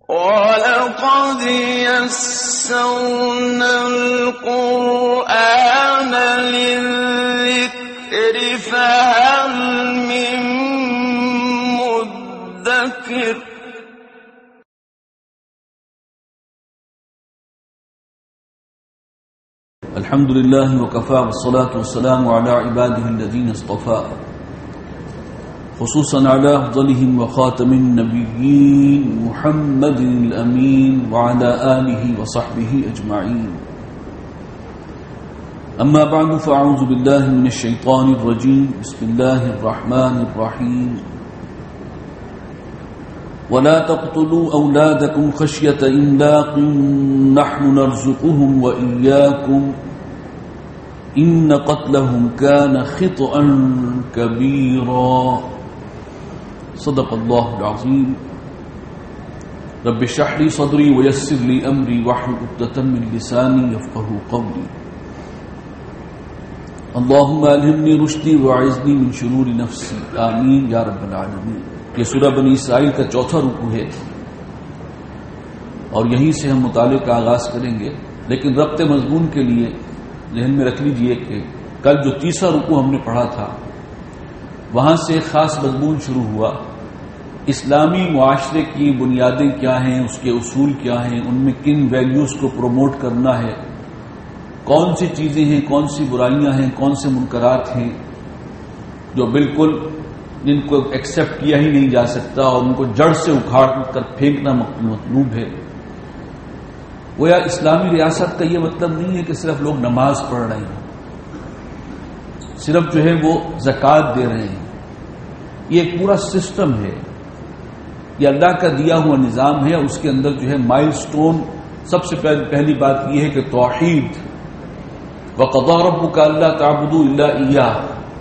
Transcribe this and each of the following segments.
وَلَقَدْ يَسَّرْنَا الْقُرْآنَ لِلذِّكْرِ فَهَلْ مِن مُّدَّكِرٍ الحمد لله وكفى والصلاة والسلام على عباده الذين اصطفى خصوصا على أفضلهم وخاتم النبيين محمد الأمين وعلى آله وصحبه أجمعين. أما بعد فأعوذ بالله من الشيطان الرجيم. بسم الله الرحمن الرحيم. ولا تقتلوا أولادكم خشية إملاق نحن نرزقهم وإياكم إن قتلهم كان خطأ كبيرا. صدق الله العظيم. رب اشرح لي صدري ويسر لي أمري واحلل عقدة من لساني يفقهوا قولي. اللهم ألهمني رشدي وأعذني من شرور نفسي. آمين یا رب العالمین. یہ سورہ بنی اسرائیل کا چوتھا رکوع ہے اور یہیں سے ہم مطالعے کا آغاز کریں گے، لیکن ربط مضمون کے لیے ذہن میں رکھ لیجئے کہ کل جو تیسرا رکوع ہم نے پڑھا تھا وہاں سے ایک خاص مضمون شروع ہوا. اسلامی معاشرے کی بنیادیں کیا ہیں، اس کے اصول کیا ہیں، ان میں کن ویلیوز کو پروموٹ کرنا ہے، کون سی چیزیں ہیں، کون سی برائیاں ہیں، کون سے منکرات ہیں جو بالکل جن کو ایکسپٹ کیا ہی نہیں جا سکتا اور ان کو جڑ سے اکھاڑ کر پھینکنا مطلوب ہے. گویا اسلامی ریاست کا یہ مطلب نہیں ہے کہ صرف لوگ نماز پڑھ رہے ہیں، صرف جو ہے وہ زکوٰۃ دے رہے ہیں. یہ ایک پورا سسٹم ہے، یہ اللہ کا دیا ہوا نظام ہے. اس کے اندر جو ہے مائل سٹون سب سے پہلی بات یہ ہے کہ توحید. وَقَضَىٰ رَبُّكَ أَلَّا تَعْبُدُوا إِلَّا إِيَّاهُ.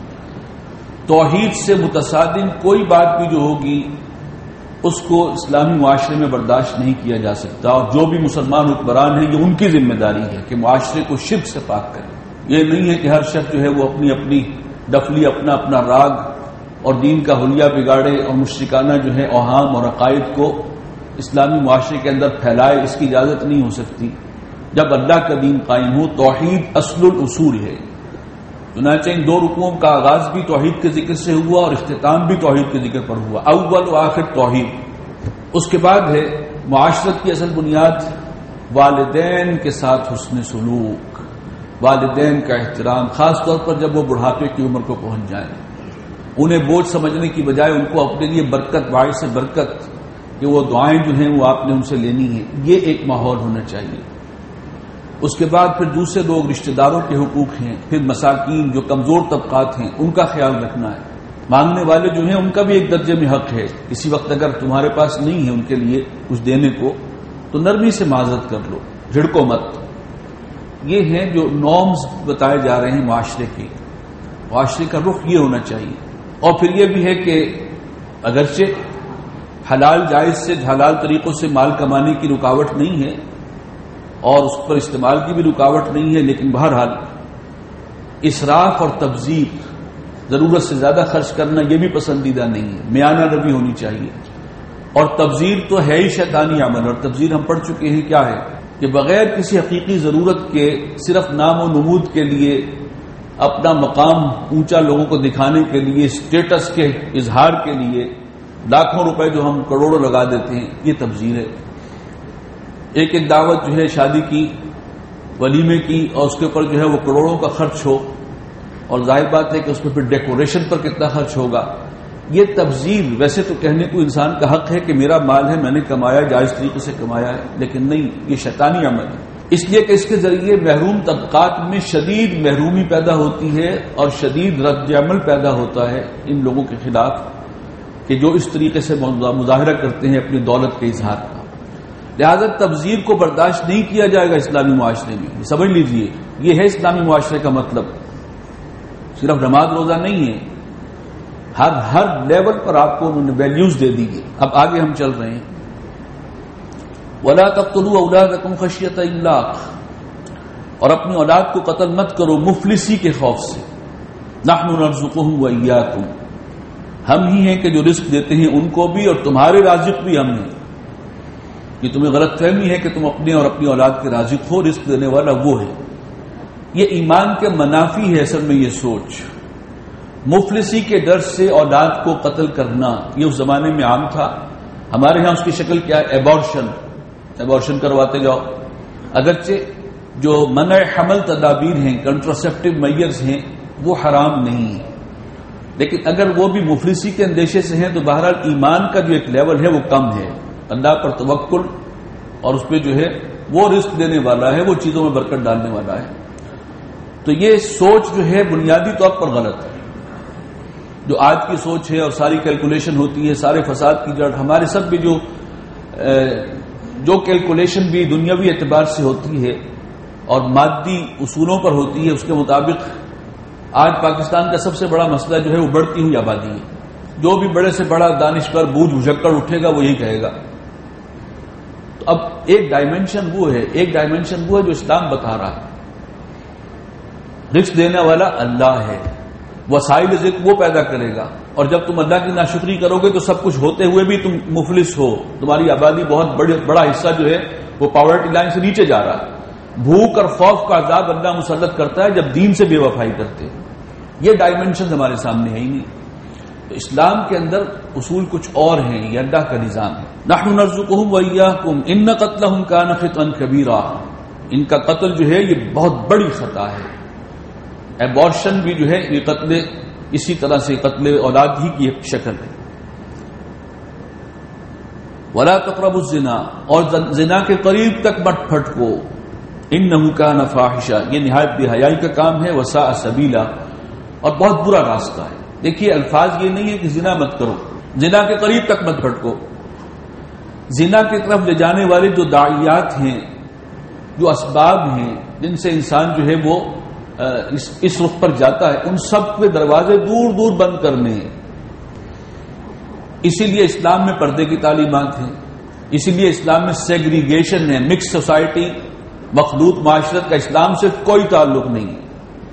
توحید سے متصادم کوئی بات بھی جو ہوگی اس کو اسلامی معاشرے میں برداشت نہیں کیا جا سکتا، اور جو بھی مسلمان حکمران ہیں یہ ان کی ذمہ داری ہے کہ معاشرے کو شرک سے پاک کریں. یہ نہیں ہے کہ ہر شخص جو ہے وہ اپنی اپنی ڈفلی، اپنا اپنا راگ اور دین کا حلیہ بگاڑے اور مشرکانہ جو ہے اوہام اور عقائد کو اسلامی معاشرے کے اندر پھیلائے. اس کی اجازت نہیں ہو سکتی. جب اللہ کا دین قائم ہو، توحید اصل الاصول ہے. چنانچہ ان دو رکوعوں کا آغاز بھی توحید کے ذکر سے ہوا اور اختتام بھی توحید کے ذکر پر ہوا. اول و آخر توحید. اس کے بعد ہے معاشرت کی اصل بنیاد والدین کے ساتھ حسن سلوک، والدین کا احترام، خاص طور پر جب وہ بڑھاپے کی عمر کو پہنچ جائیں. انہیں بوجھ سمجھنے کی بجائے ان کو اپنے لیے برکت، باعث برکت کہ وہ دعائیں جو ہیں وہ آپ نے ان سے لینی ہیں، یہ ایک ماحول ہونا چاہیے. اس کے بعد پھر دوسرے لوگ، رشتہ داروں کے حقوق ہیں، پھر مساکین جو کمزور طبقات ہیں ان کا خیال رکھنا ہے. مانگنے والے جو ہیں ان کا بھی ایک درجے میں حق ہے. اسی وقت اگر تمہارے پاس نہیں ہے ان کے لیے کچھ دینے کو تو نرمی سے معذرت کر لو، جھڑکو مت. یہ ہیں جو نارمز بتائے جا رہے ہیں معاشرے کے. معاشرے کا رخ یہ ہونا چاہیے. اور پھر یہ بھی ہے کہ اگرچہ حلال جائز سے، حلال طریقوں سے مال کمانے کی رکاوٹ نہیں ہے اور اس پر استعمال کی بھی رکاوٹ نہیں ہے، لیکن بہرحال اسراف اور تبذیر، ضرورت سے زیادہ خرچ کرنا یہ بھی پسندیدہ نہیں ہے. میانہ روی ہونی چاہیے. اور تبذیر تو ہے ہی شیطانی عمل، اور تبذیر ہم پڑھ چکے ہیں کیا ہے کہ بغیر کسی حقیقی ضرورت کے، صرف نام و نمود کے لیے، اپنا مقام اونچا لوگوں کو دکھانے کے لیے، اسٹیٹس کے اظہار کے لیے لاکھوں روپے جو ہم کروڑوں لگا دیتے ہیں، یہ تبذیر ہے. ایک دعوت جو ہے شادی کی، ولیمے کی، اور اس کے اوپر جو ہے وہ کروڑوں کا خرچ ہو، اور ظاہر بات ہے کہ اس پہ پھر ڈیکوریشن پر کتنا خرچ ہوگا. یہ تبذیر. ویسے تو کہنے کو انسان کا حق ہے کہ میرا مال ہے، میں نے کمایا، جائز طریقے سے کمایا ہے، لیکن نہیں، یہ شیطانی عمل ہے. اس لیے کہ اس کے ذریعے محروم طبقات میں شدید محرومی پیدا ہوتی ہے اور شدید رد عمل پیدا ہوتا ہے ان لوگوں کے خلاف کہ جو اس طریقے سے مظاہرہ کرتے ہیں اپنی دولت کے اظہار کا. لہذا تبذیر کو برداشت نہیں کیا جائے گا اسلامی معاشرے میں. سمجھ لیجئے، یہ ہے اسلامی معاشرے کا مطلب. صرف نماز روزہ نہیں ہے، ہر لیول پر آپ کو انہوں نے ویلیوز دے دی ہے. اب آگے ہم چل رہے ہیں. وَلَا تَقْتُلُوا أَوْلَادَكُمْ خَشْيَةَ إِمْلَاقٍ. اور اپنی اولاد کو قتل مت کرو مفلسی کے خوف سے. نحن نرزقهم وإياكم. ہم ہی ہیں کہ جو رزق دیتے ہیں ان کو بھی اور تمہارے رازق بھی ہم ہیں. یہ تمہیں غلط فہمی ہے کہ تم اپنے اور اپنی اولاد کے رازق ہو، رزق دینے والا وہ ہے۔ یہ ایمان کے منافی ہے اصل میں یہ سوچ۔ مفلسی کے ڈر سے اولاد کو قتل کرنا یہ اس زمانے میں عام تھا۔ ہمارے ہاں اس کی شکل کیا ہے؟ ایبارشن کرواتے جاؤ۔ اگرچہ جو منع حمل تدابیر ہیں، کنٹراسیپٹیو میئرز ہیں، وہ حرام نہیں ہیں، لیکن اگر وہ بھی مفلسی کے اندیشے سے ہیں تو بہرحال ایمان کا جو ایک لیول ہے وہ کم ہے۔ اللہ پر توکل اور اس پہ جو ہے وہ رزق دینے والا ہے، وہ چیزوں میں برکت ڈالنے والا ہے۔ تو یہ سوچ جو ہے بنیادی طور پر غلط ہے، جو آج کی سوچ ہے اور ساری کیلکولیشن ہوتی ہے، سارے فساد کی جڑ ہمارے سب بھی جو کیلکولیشن بھی دنیاوی اعتبار سے ہوتی ہے اور مادی اصولوں پر ہوتی ہے، اس کے مطابق آج پاکستان کا سب سے بڑا مسئلہ جو ہے وہ بڑھتی ہوئی آبادی ہے۔ جو بھی بڑے سے بڑا دانشور بوجھ بھجکڑ اٹھے گا وہ یہی کہے گا۔ تو اب ایک ڈائمنشن وہ ہے جو اسلام بتا رہا ہے، رزق دینے والا اللہ ہے، وسائل رزق وہ پیدا کرے گا، اور جب تم اللہ کی ناشکری کرو گے تو سب کچھ ہوتے ہوئے بھی تم مفلس ہو، تمہاری آبادی بہت بڑا حصہ جو ہے وہ پاورٹی لائن سے نیچے جا رہا ہے۔ بھوک اور خوف کا عذاب اللہ مسلط کرتا ہے جب دین سے بے وفائی کرتے ہیں۔ یہ ڈائمنشن ہمارے سامنے ہے ہی نہیں۔ تو اسلام کے اندر اصول کچھ اور ہیں، یہ اللہ کا نظام ہے۔ نحن نرزقهم وإياكم ان قتلهم كان خطئا كبيرا، ان کا قتل جو ہے یہ بہت بڑی خطا ہے۔ ایبارشن بھی جو ہے یہ قتل، اسی طرح سے قتل اولاد ہی کی ایک شکل ہے۔ ولا تقربوا الزنا، اور زنا کے قریب تک مت پھٹکو، انه كان فاحشا، یہ نہایت بے حیائی کا کام ہے، وساء سبیلا، اور بہت برا راستہ ہے۔ دیکھیے الفاظ یہ نہیں ہے کہ زنا مت کرو، زنا کے قریب تک مت پھٹکو۔ زنا کی طرف لے جانے والے جو داعیات ہیں، جو اسباب ہیں جن سے انسان جو ہے وہ اس رخ پر جاتا ہے، ان سب کے دروازے دور دور بند کرنے ہیں۔ اسی لیے اسلام میں پردے کی تعلیمات ہیں، اسی لیے اسلام میں سیگریگیشن ہے، مکس سوسائٹی، مخلوط معاشرت کا اسلام سے کوئی تعلق نہیں ہے۔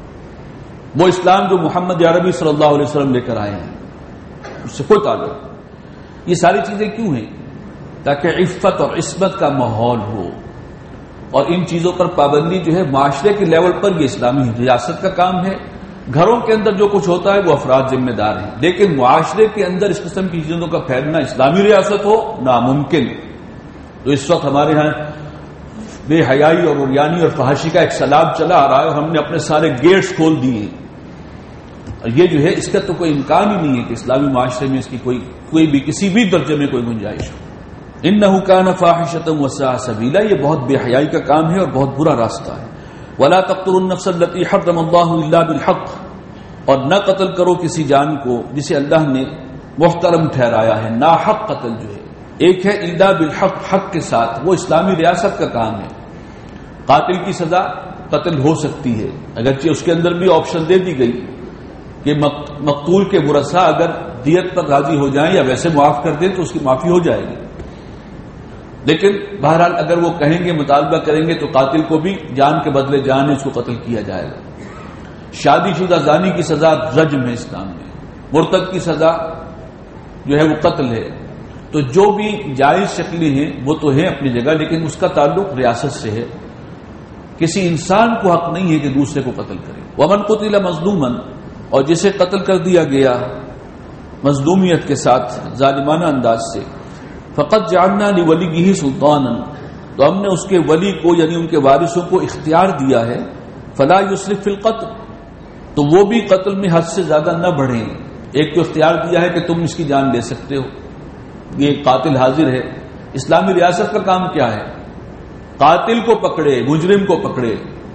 وہ اسلام جو محمد عربی صلی اللہ علیہ وسلم لے کر آئے ہیں اس سے کوئی تعلق نہیں۔ یہ ساری چیزیں کیوں ہیں؟ تاکہ عفت اور عصمت کا ماحول ہو، اور ان چیزوں پر پابندی جو ہے معاشرے کے لیول پر یہ اسلامی ریاست کا کام ہے۔ گھروں کے اندر جو کچھ ہوتا ہے وہ افراد ذمہ دار ہیں، لیکن معاشرے کے اندر اس قسم کی چیزوں کا پھیلنا اسلامی ریاست ہو ناممکن۔ تو اس وقت ہمارے ہاں بے حیائی اور عریانی اور فحاشی کا ایک سیلاب چلا آ رہا ہے، اور ہم نے اپنے سارے گیٹس کھول دیے، اور یہ جو ہے اس کا تو کوئی امکان ہی نہیں ہے کہ اسلامی معاشرے میں اس کی کوئی بھی کسی بھی درجے میں کوئی گنجائش ہو۔ انه كان فاحشة وساء سبيلا، یہ بہت بے حیائی کا کام ہے اور بہت برا راستہ ہے۔ ولا تقتلوا النفس التي حرم الله الا بالحق، اور نہ قتل کرو کسی جان کو جسے اللہ نے محترم ٹھہرایا ہے۔ ناحق قتل جو ہے ایک ہے الا بالحق، حق کے ساتھ، وہ اسلامی ریاست کا کام ہے۔ قاتل کی سزا قتل ہو سکتی ہے، اگرچہ اس کے اندر بھی آپشن دے دی گئی کہ مقتول کے ورثاء اگر دیت پر راضی ہو جائیں یا ویسے معاف کر دیں تو اس کی معافی ہو جائے گی، لیکن بہرحال اگر وہ کہیں گے، مطالبہ کریں گے تو قاتل کو بھی جان کے بدلے جان اس کو قتل کیا جائے گا۔ شادی شدہ زانی کی سزا رجم ہے اسلام میں، مرتد کی سزا جو ہے وہ قتل ہے۔ تو جو بھی جائز شکلیں ہیں وہ تو ہیں اپنی جگہ، لیکن اس کا تعلق ریاست سے ہے۔ کسی انسان کو حق نہیں ہے کہ دوسرے کو قتل کرے۔ ومن قتل مظلوما، اور جسے قتل کر دیا گیا مظلومیت کے ساتھ ظالمانہ انداز سے، فقط جعلنا لولیہ سلطانا، تو ہم نے اس کے ولی کو یعنی ان کے وارثوں کو اختیار دیا ہے، فلا یسرف فی القتل، تو وہ بھی قتل میں حد سے زیادہ نہ بڑھیں۔ ایک کو اختیار دیا ہے کہ تم اس کی جان لے سکتے ہو، یہ قاتل حاضر ہے۔ اسلامی ریاست کا کام کیا ہے؟ قاتل کو پکڑے، مجرم کو پکڑے۔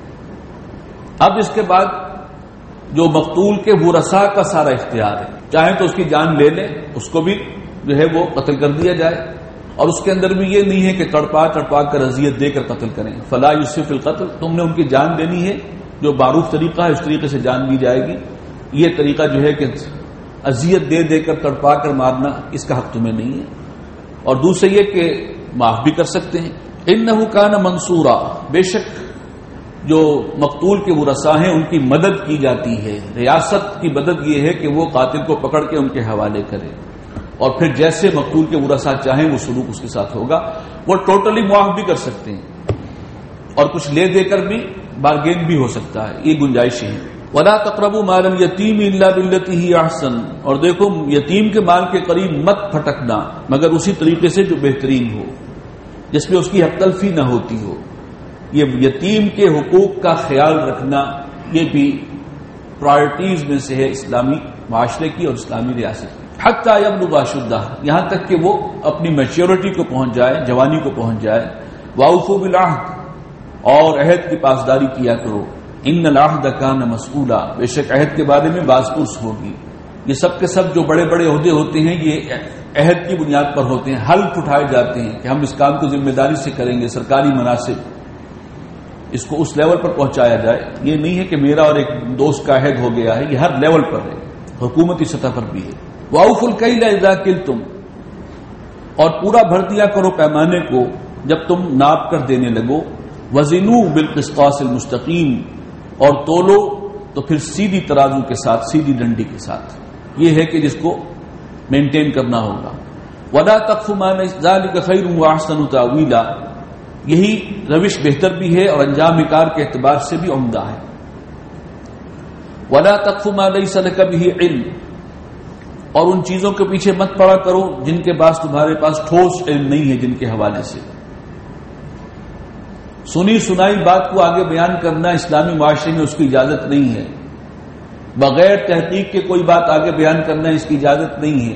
اب اس کے بعد جو مقتول کے ورثاء کا سارا اختیار ہے، چاہیں تو اس کی جان لے لیں، اس کو بھی جو ہے وہ قتل کر دیا جائے، اور اس کے اندر بھی یہ نہیں ہے کہ تڑپا کر اذیت دے کر قتل کریں۔ فلا یسرف القتل، تم نے ان کی جان لینی ہے، جو معروف طریقہ ہے اس طریقے سے جان لی جائے گی۔ یہ طریقہ جو ہے کہ اذیت دے کر تڑپا کر مارنا، اس کا حق تمہیں نہیں ہے۔ اور دوسرے یہ کہ معاف بھی کر سکتے ہیں۔ انہ کان منصورا، بے شک جو مقتول کے ورثاء ہیں ان کی مدد کی جاتی ہے۔ ریاست کی مدد یہ ہے کہ وہ قاتل کو پکڑ کے ان کے حوالے کرے، اور پھر جیسے مقتول کے ورثاء چاہیں وہ سلوک اس کے ساتھ ہوگا. وہ ٹوٹلی معاف بھی کر سکتے ہیں اور کچھ لے دے کر بھی بارگین بھی ہو سکتا ہے، یہ گنجائشیں ہیں. وَلَا تَقْرَبُوا مَالَ الْيَتِيمِ إِلَّا بِالَّتِي هِيَ أَحْسَنُ، اور دیکھو یتیم کے مال کے قریب مت پھٹکنا مگر اسی طریقے سے جو بہترین ہو، جس میں اس کی حق تلفی نہ ہوتی ہو. یہ یتیم کے حقوق کا خیال رکھنا یہ بھی پرائرٹیز میں سے ہے اسلامی معاشرے کی اور اسلامی ریاست کی. حتی یبلغ اشدہ، یہاں تک کہ وہ اپنی میچیورٹی کو پہنچ جائے، جوانی کو پہنچ جائے. وَأَوْفُوا بِالْعَهْدِ، اور عہد کی پاسداری کیا کرو. ان العہد کان مسئولا، بے شک عہد کے بارے میں باز پرس ہوگی. یہ سب کے سب جو بڑے بڑے عہدے ہوتے ہیں یہ عہد کی بنیاد پر ہوتے ہیں، حلف اٹھائے جاتے ہیں کہ ہم اس کام کو ذمہ داری سے کریں گے، سرکاری مناسب اس کو اس لیول پر پہنچایا جائے. یہ نہیں ہے کہ میرا اور ایک دوست کا عہد ہو گیا ہے، یہ ہر لیول پر ہے، حکومتی سطح پر بھی ہے. وَأَوْفُوا الْكَيْلَ إِذَا كِلْتُمْ، اور پورا بھر دیا کرو پیمانے کو جب تم ناپ کر دینے لگو. وَزِنُوا بِالْقِسْطَاسِ الْمُسْتَقِيمِ، اور تولو تو پھر سیدھی ترازو کے ساتھ، سیدھی ڈنڈی کے ساتھ. یہ ہے کہ جس کو مینٹین کرنا ہوگا. وَلَا تَقْفُ مَا لَيْسَ ذَلِكَ خَيْرٌ وَأَحْسَنُ تَأْوِيلًا، یہی روش بہتر بھی ہے اور انجام کار کے اعتبار سے بھی عمدہ ہے. وَلَا تَقْفُ مَا لَيْسَ لَكَ بِهِ عِلْمٌ، اور ان چیزوں کے پیچھے مت پڑا کرو جن کے پاس تمہارے پاس ٹھوس علم نہیں ہے، جن کے حوالے سے. سنی سنائی بات کو آگے بیان کرنا اسلامی معاشرے میں اس کی اجازت نہیں ہے. بغیر تحقیق کے کوئی بات آگے بیان کرنا اس کی اجازت نہیں ہے.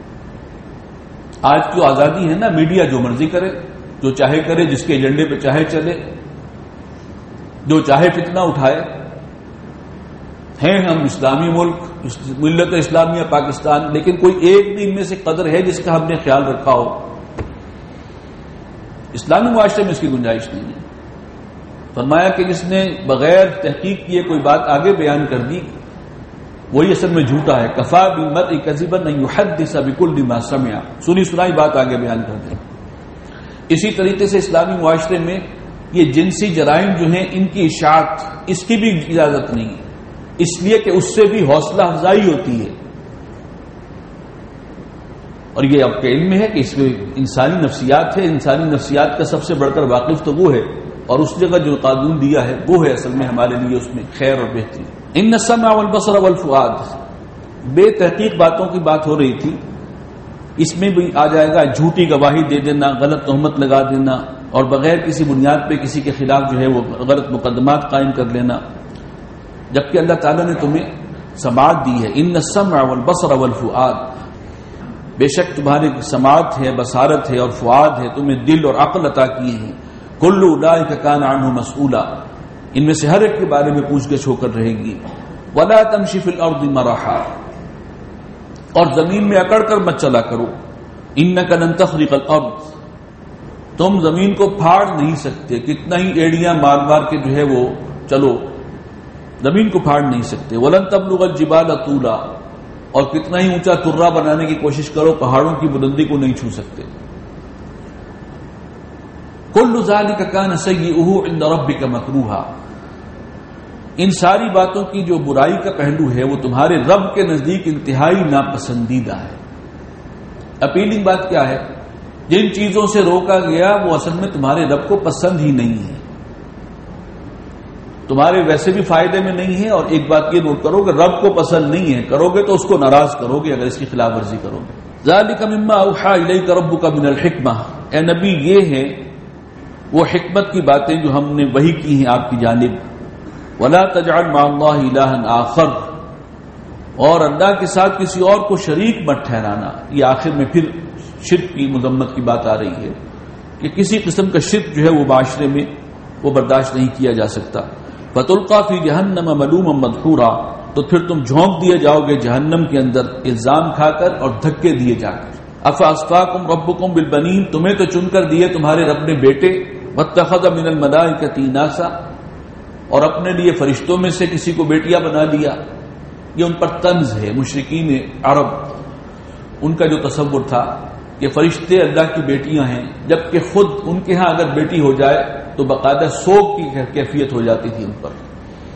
آج کی آزادی ہے نا، میڈیا جو مرضی کرے، جو چاہے کرے، جس کے ایجنڈے پہ چاہے چلے، جو چاہے فتنہ اٹھائے. ہیں ہم اسلامی ملک، ملت اسلامیہ پاکستان، لیکن کوئی ایک بھی ان میں سے قدر ہے جس کا ہم نے خیال رکھا ہو؟ اسلامی معاشرے میں اس کی گنجائش نہیں ہے. فرمایا کہ جس نے بغیر تحقیق کیے کوئی بات آگے بیان کر دی وہی اصل میں جھوٹا ہے. کفا بالمرء کذبا ان یحدث بكل ما سمع، سنی سنائی بات آگے بیان کر دے. اسی طریقے سے اسلامی معاشرے میں یہ جنسی جرائم جو ہیں ان کی اشاعت، اس کی بھی اجازت نہیں ہے، اس لیے کہ اس سے بھی حوصلہ افزائی ہوتی ہے. اور یہ آپ کے علم میں ہے کہ اس میں انسانی نفسیات ہے. انسانی نفسیات کا سب سے بڑھ کر واقف تو وہ ہے، اور اس جگہ جو قانون دیا ہے وہ ہے اصل میں ہمارے لیے اس میں خیر اور بہتری. ان السمع والبصر والفؤاد، بے تحقیق باتوں کی بات ہو رہی تھی. اس میں بھی آ جائے گا جھوٹی گواہی دے دینا، غلط تہمت لگا دینا، اور بغیر کسی بنیاد پہ کسی کے خلاف جو ہے وہ غلط مقدمات قائم کر لینا، جبکہ اللہ تعالیٰ نے تمہیں سماعت دی ہے. ان السمع والبصر والفؤاد، بے شک تمہاری سماعت ہے، بصارت ہے اور فؤاد ہے، تمہیں دل اور عقل عطا کیے ہیں. کل اولئک کان عنہ مسئولا، ان میں سے ہر ایک کے بارے میں پوچھ گچھ ہو کر رہے گی. ولا تمشی فی الارض مرحا، اور زمین میں اکڑ کر مت چلا کرو. انک لن تخرق الارض، تم زمین کو پھاڑ نہیں سکتے، کتنا ہی ایڑیاں مار مار کے جو ہے وہ چلو، زمین کو پھاڑ نہیں سکتے. ولن تبلغ الجبال طولا، اور کتنا ہی اونچا ترا بنانے کی کوشش کرو، پہاڑوں کی بلندی کو نہیں چھو سکتے. کل ذلک کان سیئہ عند ربک مکروہا، ان ساری باتوں کی جو برائی کا پہلو ہے وہ تمہارے رب کے نزدیک انتہائی ناپسندیدہ ہے. اپیلنگ بات کیا ہے؟ جن چیزوں سے روکا گیا وہ اصل میں تمہارے رب کو پسند ہی نہیں ہے، تمہارے ویسے بھی فائدے میں نہیں ہے. اور ایک بات یہ نوٹ کرو کہ رب کو پسند نہیں ہے، کرو گے تو اس کو ناراض کرو گے اگر اس کی خلاف ورزی کرو گے. ذالک مما اوحی الیک ربک من الحکمہ، اے نبی یہ ہے وہ حکمت کی باتیں جو ہم نے وحی کی ہیں آپ کی جانب. ولا تجعل مع اللہ الہا آخر، اور اللہ کے ساتھ کسی اور کو شریک مت ٹھہرانا. یہ آخر میں پھر شرک کی مذمت کی بات آ رہی ہے کہ کسی قسم کا شرک جو ہے وہ معاشرے میں وہ برداشت نہیں کیا جا سکتا. فتلقى فی جہنم ملوما مدحورا، تو پھر تم جھونک دیے جاؤ گے جہنم کے اندر الزام کھا کر اور دھکے دیے جا کر. افاصفاکم ربکم بالبنین، تمہیں تو چن کر دیے تمہارے رب نے بیٹے. واتخذ من الملائکۃ اناسا، اور اپنے لیے فرشتوں میں سے کسی کو بیٹیاں بنا لیا. یہ ان پر طنز ہے. مشرکین عرب ان کا جو تصور تھا کہ فرشتے اللہ کی بیٹیاں ہیں، جبکہ خود ان کے ہاں اگر بیٹی ہو جائے تو باقاعدہ سوگ کی کیفیت ہو جاتی تھی ان پر.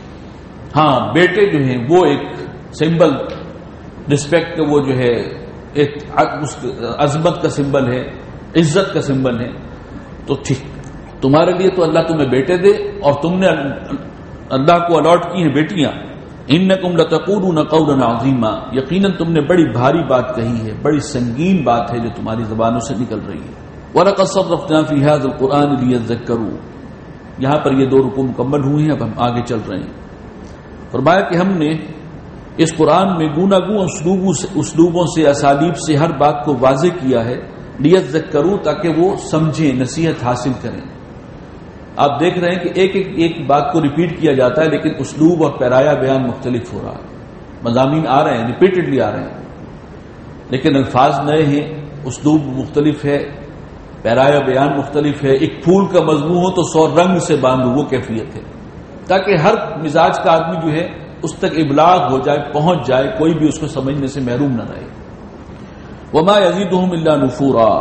ہاں بیٹے جو ہیں وہ ایک سمبل رسپیکٹ کا وہ جو ہے ایک عظمت کا سمبل ہے، عزت کا سمبل ہے، تو ٹھیک تمہارے لیے تو اللہ تمہیں بیٹے دے، اور تم نے اللہ کو الاٹ کی ہیں بیٹیاں. انکم لتقولون قولا عظیما، یقیناً تم نے بڑی بھاری بات کہی ہے، بڑی سنگین بات ہے جو تمہاری زبانوں سے نکل رہی ہے. وَلَقَدْ صَرَّفْنَا فِي هَذَا الْقُرْآنِ لِيَذَّكَّرُوا. یہاں پر یہ 2 رکوع مکمل ہوئے ہیں، اب ہم آگے چل رہے ہیں. فرمایا کہ ہم نے اس قرآن میں گوناگوں اسلوبوں سے، اسالیب سے ہر بات کو واضح کیا ہے، لِيَذَّكَّرُوا، تاکہ وہ سمجھیں، نصیحت حاصل کریں. آپ دیکھ رہے ہیں کہ ایک بات کو ریپیٹ کیا جاتا ہے، لیکن اسلوب اور پیرایا بیان مختلف ہو رہا ہے. مضامین آ رہے ہیں، ریپیٹڈلی آ رہے ہیں، لیکن الفاظ نئے ہیں، اسلوب مختلف ہے، پیرایا بیان مختلف ہے. ایک پھول کا مضمون ہو تو 100 رنگ سے باندھو، وہ کیفیت ہے، تاکہ ہر مزاج کا آدمی جو ہے اس تک ابلاغ ہو جائے، پہنچ جائے، کوئی بھی اس کو سمجھنے سے محروم نہ رہے. وما يزيدهم الا نفورا،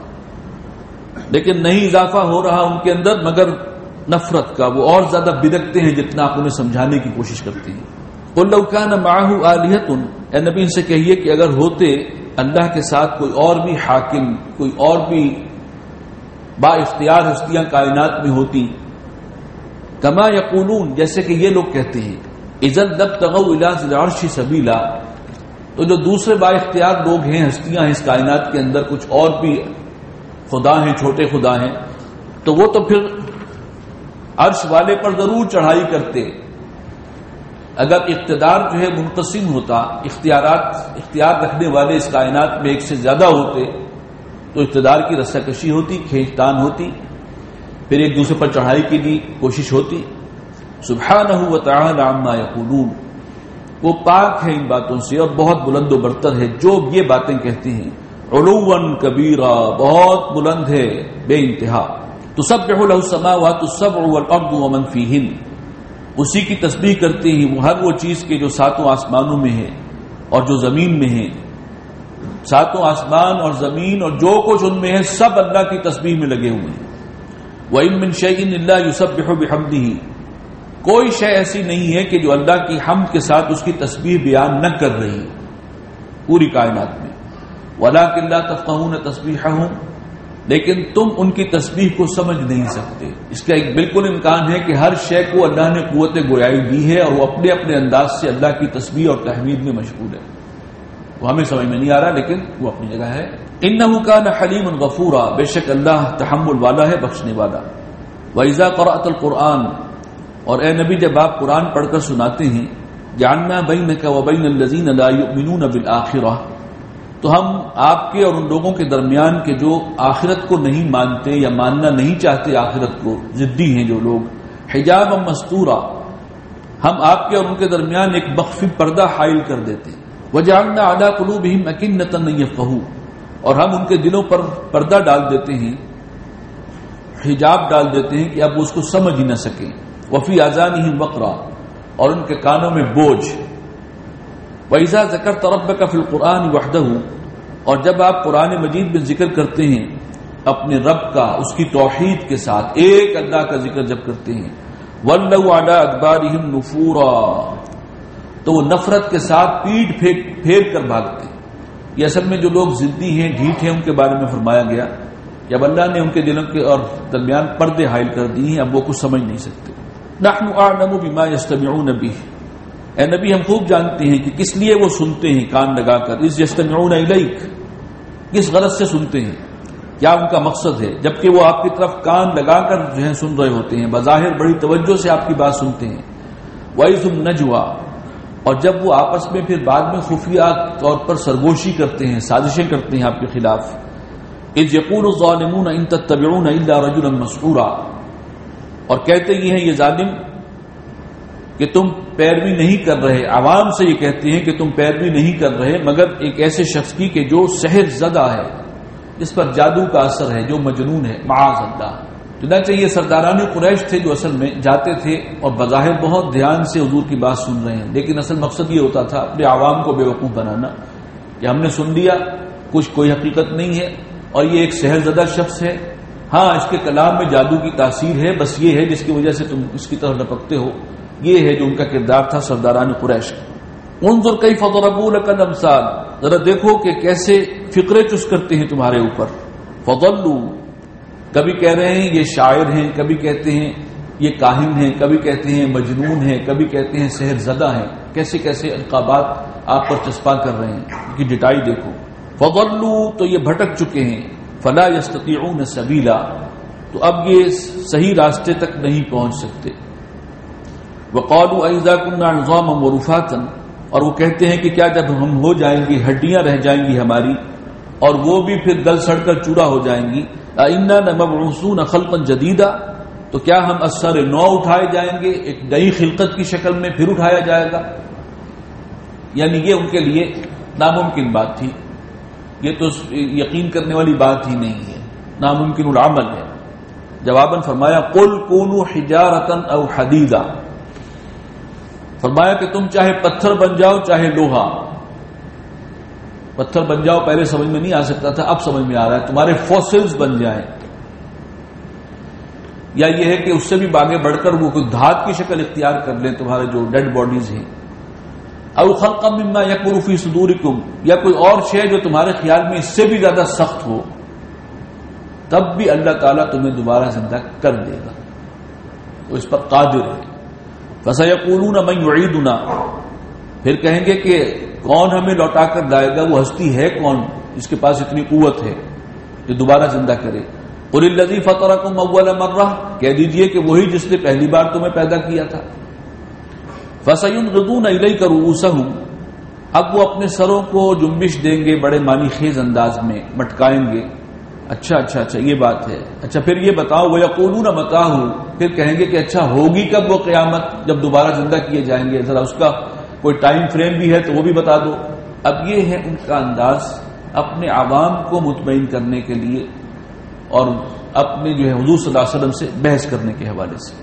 لیکن نہیں اضافہ ہو رہا ان کے اندر مگر نفرت کا، وہ اور زیادہ بدکتے ہیں جتنا آپ انہیں سمجھانے کی کوشش کرتے ہیں. قل لو كان معه آلهة، اے نبی ان سے کہیے کہ اگر ہوتے اللہ کے ساتھ کوئی اور بھی حاکم، کوئی اور بھی با اختیار ہستیاں کائنات میں ہوتی، کما یقولون، جیسے کہ یہ لوگ کہتے ہیں، اذا لابتغوا الى ذی العرش سبیلا، تو جو دوسرے با اختیار لوگ ہیں، ہستیاں ہیں اس کائنات کے اندر، کچھ اور بھی خدا ہیں، چھوٹے خدا ہیں، تو وہ تو پھر عرش والے پر ضرور چڑھائی کرتے. اگر اقتدار جو ہے منقسم ہوتا، اختیار رکھنے والے اس کائنات میں ایک سے زیادہ ہوتے، تو اقتدار کی رسہ کشی ہوتی، کھینچتان ہوتی، پھر ایک دوسرے پر چڑھائی کی بھی کوشش ہوتی. سبحانہ وتعالی عما یقولون، وہ پاک ہے ان باتوں سے اور بہت بلند و برتر ہے جو یہ باتیں کہتے ہیں. علوا کبیرا، بہت بلند ہے، بے انتہا. تسبح له السماوات السبع والارض ومن فیہن، اسی کی تسبیح کرتے ہیں وہ ہر وہ چیز کے جو 7 آسمانوں میں ہے اور جو زمین میں ہے. 7 آسمان اور زمین اور جو کچھ ان میں ہے سب اللہ کی تسبیح میں لگے ہوئے ہیں. وَإِن مِّن شَيْءٍ إِلَّا يُسَبِّحُ بِحَمْدِهِ، کوئی شے ایسی نہیں ہے کہ جو اللہ کی حمد کے ساتھ اس کی تسبیح بیان نہ کر رہی پوری کائنات میں. وَلَٰكِن لَّا تَفْقَهُونَ تَسْبِيحَهُمْ، لیکن تم ان کی تسبیح کو سمجھ نہیں سکتے. اس کا ایک بالکل امکان ہے کہ ہر شے کو اللہ نے قوت گویائی دی ہے اور وہ اپنے اپنے انداز سے اللہ کی تسبیح اور تحمید میں مشغول ہے. وہ ہمیں سمجھ میں نہیں آ رہا، لیکن وہ اپنی جگہ ہے. انہ کان حلیما غفورا، بے شک اللہ تحمل والا ہے، بخشنے والا. وَإِذَا قَرَأْتَ الْقُرْآنَ، اور اے نبی جب آپ قرآن پڑھ کر سناتے ہیں، جعلنا بینک وبین الذین لا یؤمنون بالآخرہ، تو ہم آپ کے اور ان لوگوں کے درمیان کے جو آخرت کو نہیں مانتے یا ماننا نہیں چاہتے آخرت کو، ضدی ہیں جو لوگ، حجابا مستورا، ہم آپ کے اور ان کے درمیان ایک مخفی پردہ حائل کر دیتے ہیں. وجعلنا علی قلوبہم اکنۃ ان یفقہوا، اور ہم ان کے دلوں پر پردہ ڈال دیتے ہیں، حجاب ڈال دیتے ہیں کہ اب وہ اس کو سمجھ ہی نہ سکیں. وفی آذانہم وقرا، اور ان کے کانوں میں بوجھ. وَإِذَا ذَكَرْتَ رَبَّكَ فِي الْقُرْآنِ وَحْدَهُ، اور جب آپ قرآن مجید میں ذکر کرتے ہیں اپنے رب کا، اس کی توحید کے ساتھ، ایک اللہ کا ذکر جب کرتے ہیں، وَلَّوْا عَلَىٰ أَدْبَارِهِمْ نُفُورًا، تو وہ نفرت کے ساتھ پیٹ پھیر کر بھاگتے. یہ اصل میں جو لوگ ضدی ہیں، ڈھیٹ ہیں، ان کے بارے میں فرمایا گیا جب اللہ نے ان کے دلوں کے اور درمیان پردے حائل کر دی ہیں، اب وہ کچھ سمجھ نہیں سکتے. نحن اعلم بما يستمعون به، اے نبی ہم خوب جانتے ہیں کہ کس لیے وہ سنتے ہیں کان لگا کر. اذ يستمعون الیک، کس غرض سے سنتے ہیں، کیا ان کا مقصد ہے، جبکہ وہ آپ کی طرف کان لگا کر جو ہے سن رہے ہوتے ہیں، بظاہر بڑی توجہ سے آپ کی بات سنتے ہیں. وَإِذْ هُمْ نَجْوَىٰ، اور جب وہ آپس میں پھر بعد میں خفیہ طور پر سرگوشی کرتے ہیں، سازشیں کرتے ہیں آپ کے خلاف. اذ يقول الظالمون ان تتبعون الا رجلا مسحورا، اور کہتے یہ ہیں یہ ظالم کہ تم پیروی نہیں کر رہے، عوام سے یہ کہتے ہیں کہ تم پیروی نہیں کر رہے مگر ایک ایسے شخص کی کہ جو سحر زدہ ہے، جس پر جادو کا اثر ہے، جو مجنون ہے، معاذ اللہ. چنانچہ یہ سرداران قریش تھے جو اصل میں جاتے تھے اور بظاہر بہت دھیان سے حضور کی بات سن رہے ہیں، لیکن اصل مقصد یہ ہوتا تھا اپنے عوام کو بیوقوف بنانا کہ ہم نے سن لیا، کچھ کوئی حقیقت نہیں ہے اور یہ ایک سحر زدہ شخص ہے، ہاں اس کے کلام میں جادو کی تاثیر ہے، بس یہ ہے جس کی وجہ سے تم اس کی طرف لپکتے ہو. یہ ہے جو ان کا کردار تھا سرداران قریش. انظر کیف ضربوا لک الامثال، ذرا دیکھو کہ کیسے فقرے چس کرتے ہیں تمہارے اوپر. فضلوا، کبھی کہہ رہے ہیں یہ شاعر ہیں، کبھی کہتے ہیں یہ کاہن ہیں، کبھی کہتے ہیں مجنون ہیں، کبھی کہتے ہیں سحر زدہ ہیں. کیسے کیسے القابات آپ پر چسپاں کر رہے ہیں، ان کی ڈٹائی دیکھو. فضلوا، تو یہ بھٹک چکے ہیں. فلا یستطیعون سبیلا، تو اب یہ صحیح راستے تک نہیں پہنچ سکتے. وقالوا اذا كنا عظاما ورفاتا، اور وہ کہتے ہیں کہ کیا جب ہم ہو جائیں گے، ہڈیاں رہ جائیں گی ہماری، اور وہ بھی پھر گل سڑ کر چورا ہو جائیں گی، انا لمبعوثون خلقا جدیدا، تو کیا ہم اثر نو اٹھائے جائیں گے، ایک نئی خلقت کی شکل میں پھر اٹھایا جائے گا. یعنی یہ ان کے لیے ناممکن بات تھی، یہ تو یقین کرنے والی بات ہی نہیں ہے، ناممکن العمل ہے. جواباً فرمایا قل کونوا حجارۃ او حدیدا، فرمایا کہ تم چاہے پتھر بن جاؤ چاہے لوہا. پتھر بن جاؤ پہلے سمجھ میں نہیں آ سکتا تھا، اب سمجھ میں آ رہا ہے. تمہارے فوسلز بن جائیں، یا یہ ہے کہ اس سے بھی آگے بڑھ کر وہ کوئی دھات کی شکل اختیار کر لیں تمہارے جو ڈیڈ باڈیز ہیں. او خلقا مما یکبر فی صدورکم، یا کوئی اور شے جو تمہارے خیال میں اس سے بھی زیادہ سخت ہو، تب بھی اللہ تعالیٰ تمہیں دوبارہ زندہ کر دے گا، وہ اس پر قادر ہے. فسیقولون من یعیدنا، پھر کہیں گے کہ کون ہمیں لوٹا کر لائے گا، وہ ہستی ہے کون جس کے پاس اتنی قوت ہے جو دوبارہ زندہ کرے. قل الذی فطرکم اول مرہ، کہہ دیجئے کہ وہی جس نے پہلی بار تمہیں پیدا کیا تھا. فسینغضون الیک رؤوسہم، اب وہ اپنے سروں کو جنبش دیں گے بڑے معنی خیز انداز میں، مٹکائیں گے. اچھا اچھا اچھا یہ بات ہے. اچھا پھر یہ بتاؤ ویقولون متیٰ، پھر کہیں گے کہ اچھا ہوگی کب وہ قیامت جب دوبارہ زندہ کیے جائیں گے، ذرا اس کا کوئی ٹائم فریم بھی ہے تو وہ بھی بتا دو. اب یہ ہے ان کا انداز اپنے عوام کو مطمئن کرنے کے لیے اور اپنے جو ہے حضور صلی اللہ علیہ وسلم سے بحث کرنے کے حوالے سے.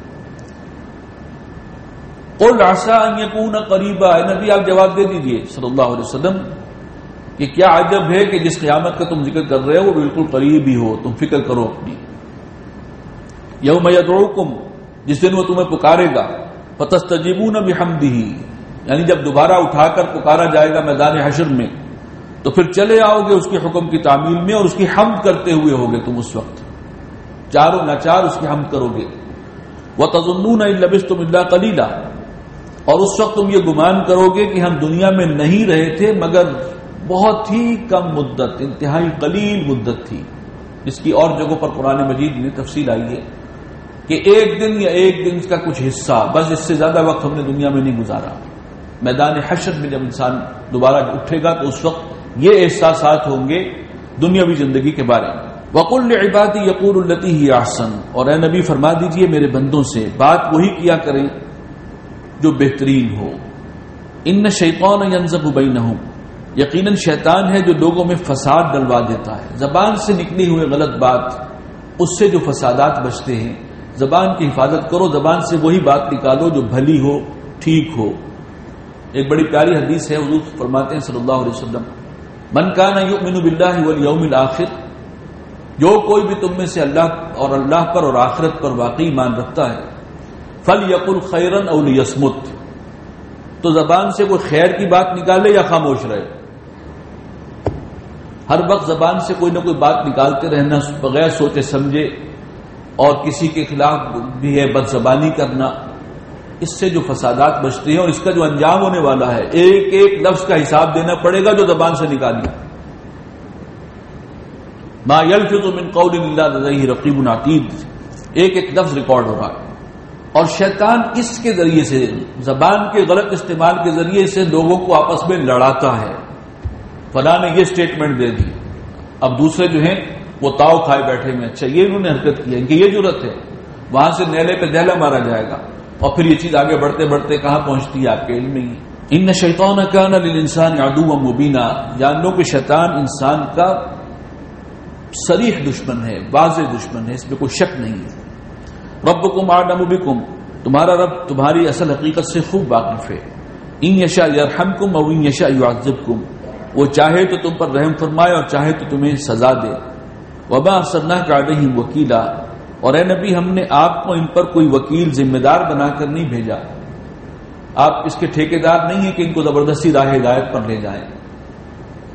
قل عسى ان يكون قريبا، اے نبی آپ جواب دے دیجئے صلی اللہ علیہ وسلم کہ کیا عجب ہے کہ جس قیامت کا تم ذکر کر رہے ہو وہ بالکل قریب ہی ہو، تم فکر کرو اپنی. یوم یدعوکم، جس دن وہ تمہیں پکارے گا، فتستجیبون بحمدہ، یعنی جب دوبارہ اٹھا کر پکارا جائے گا میدان حشر میں تو پھر چلے آؤ گے اس کے حکم کی تعمیل میں اور اس کی حمد کرتے ہوئے ہوگے تم اس وقت، چاروں ناچار اس کی حمد کرو گے. وتظنون ان لبثتم الا قلیلا، اور اس وقت تم یہ گمان کرو گے کہ ہم دنیا میں نہیں رہے تھے مگر بہت ہی کم مدت، انتہائی قلیل مدت تھی. اس کی اور جگہوں پر قرآن مجید میں تفصیل آئی ہے کہ ایک دن یا ایک دن کا کچھ حصہ، بس اس سے زیادہ وقت ہم نے دنیا میں نہیں گزارا. میدان حشر میں جب انسان دوبارہ اٹھے گا تو اس وقت یہ احساسات ہوں گے دنیاوی زندگی کے بارے میں. وَقُلْ لِعِبَادِي يَقُولُوا الَّتِي هِيَ أَحْسَنُ، اور اے نبی فرما دیجئے میرے بندوں سے بات وہی کیا کریں جو بہترین ہو. ان الشیطان ينزغ بینہم، یقیناً شیطان ہے جو لوگوں میں فساد ڈلوا دیتا ہے. زبان سے نکلی ہوئے غلط بات، اس سے جو فسادات بچتے ہیں، زبان کی حفاظت کرو، زبان سے وہی بات نکالو جو بھلی ہو، ٹھیک ہو. ایک بڑی پیاری حدیث ہے، حضور فرماتے ہیں صلی اللہ علیہ وسلم من کان یؤمن باللہ والیوم الآخر، جو کوئی بھی تم میں سے اللہ پر اور آخرت پر واقعی ایمان رکھتا ہے، فلیقل خیرا او لیصمت، تو زبان سے کوئی خیر کی بات نکالے یا خاموش رہے. ہر وقت زبان سے کوئی نہ کوئی بات نکالتے رہنا بغیر سوچے سمجھے اور کسی کے خلاف بھی ہے بد زبانی کرنا، اس سے جو فسادات بچتے ہیں اور اس کا جو انجام ہونے والا ہے، ایک ایک لفظ کا حساب دینا پڑے گا جو زبان سے نکالی. ما یلفظ من قول الا لدیہ رقیب عتید، ایک ایک لفظ ریکارڈ ہو رہا ہے. اور شیطان اس کے ذریعے سے، زبان کے غلط استعمال کے ذریعے سے لوگوں کو آپس میں لڑاتا ہے. فلاں نے یہ سٹیٹمنٹ دے دی، اب دوسرے جو ہیں وہ تاؤ کھائے بیٹھے ہیں، اچھا یہ انہوں نے حرکت کی ہے، ان کی یہ جرت ہے، وہاں سے نیلے پہ دہلا مارا جائے گا اور پھر یہ چیز آگے بڑھتے بڑھتے کہاں پہنچتی ہے آپ کے علم میں ہی. ان الشیطان کان للانسان عدوا مبینا، جان لو کہ شیطان انسان کا صریح دشمن ہے، واضح دشمن ہے، اس میں کوئی شک نہیں ہے. ربکم اعلم بکم، تمہارا رب تمہاری اصل حقیقت سے خوب واقف ہے. ان یشاء یرحمکم او ان یشاء یعذبکم، وہ چاہے تو تم پر رحم فرمائے اور چاہے تو تمہیں سزا دے. وما ارسلناک علیہم وکیلا، اور اے نبی ہم نے آپ کو ان پر کوئی وکیل ذمہ دار بنا کر نہیں بھیجا، آپ اس کے ٹھیکیدار نہیں ہیں کہ ان کو زبردستی راہ ہدایت پر لے جائیں.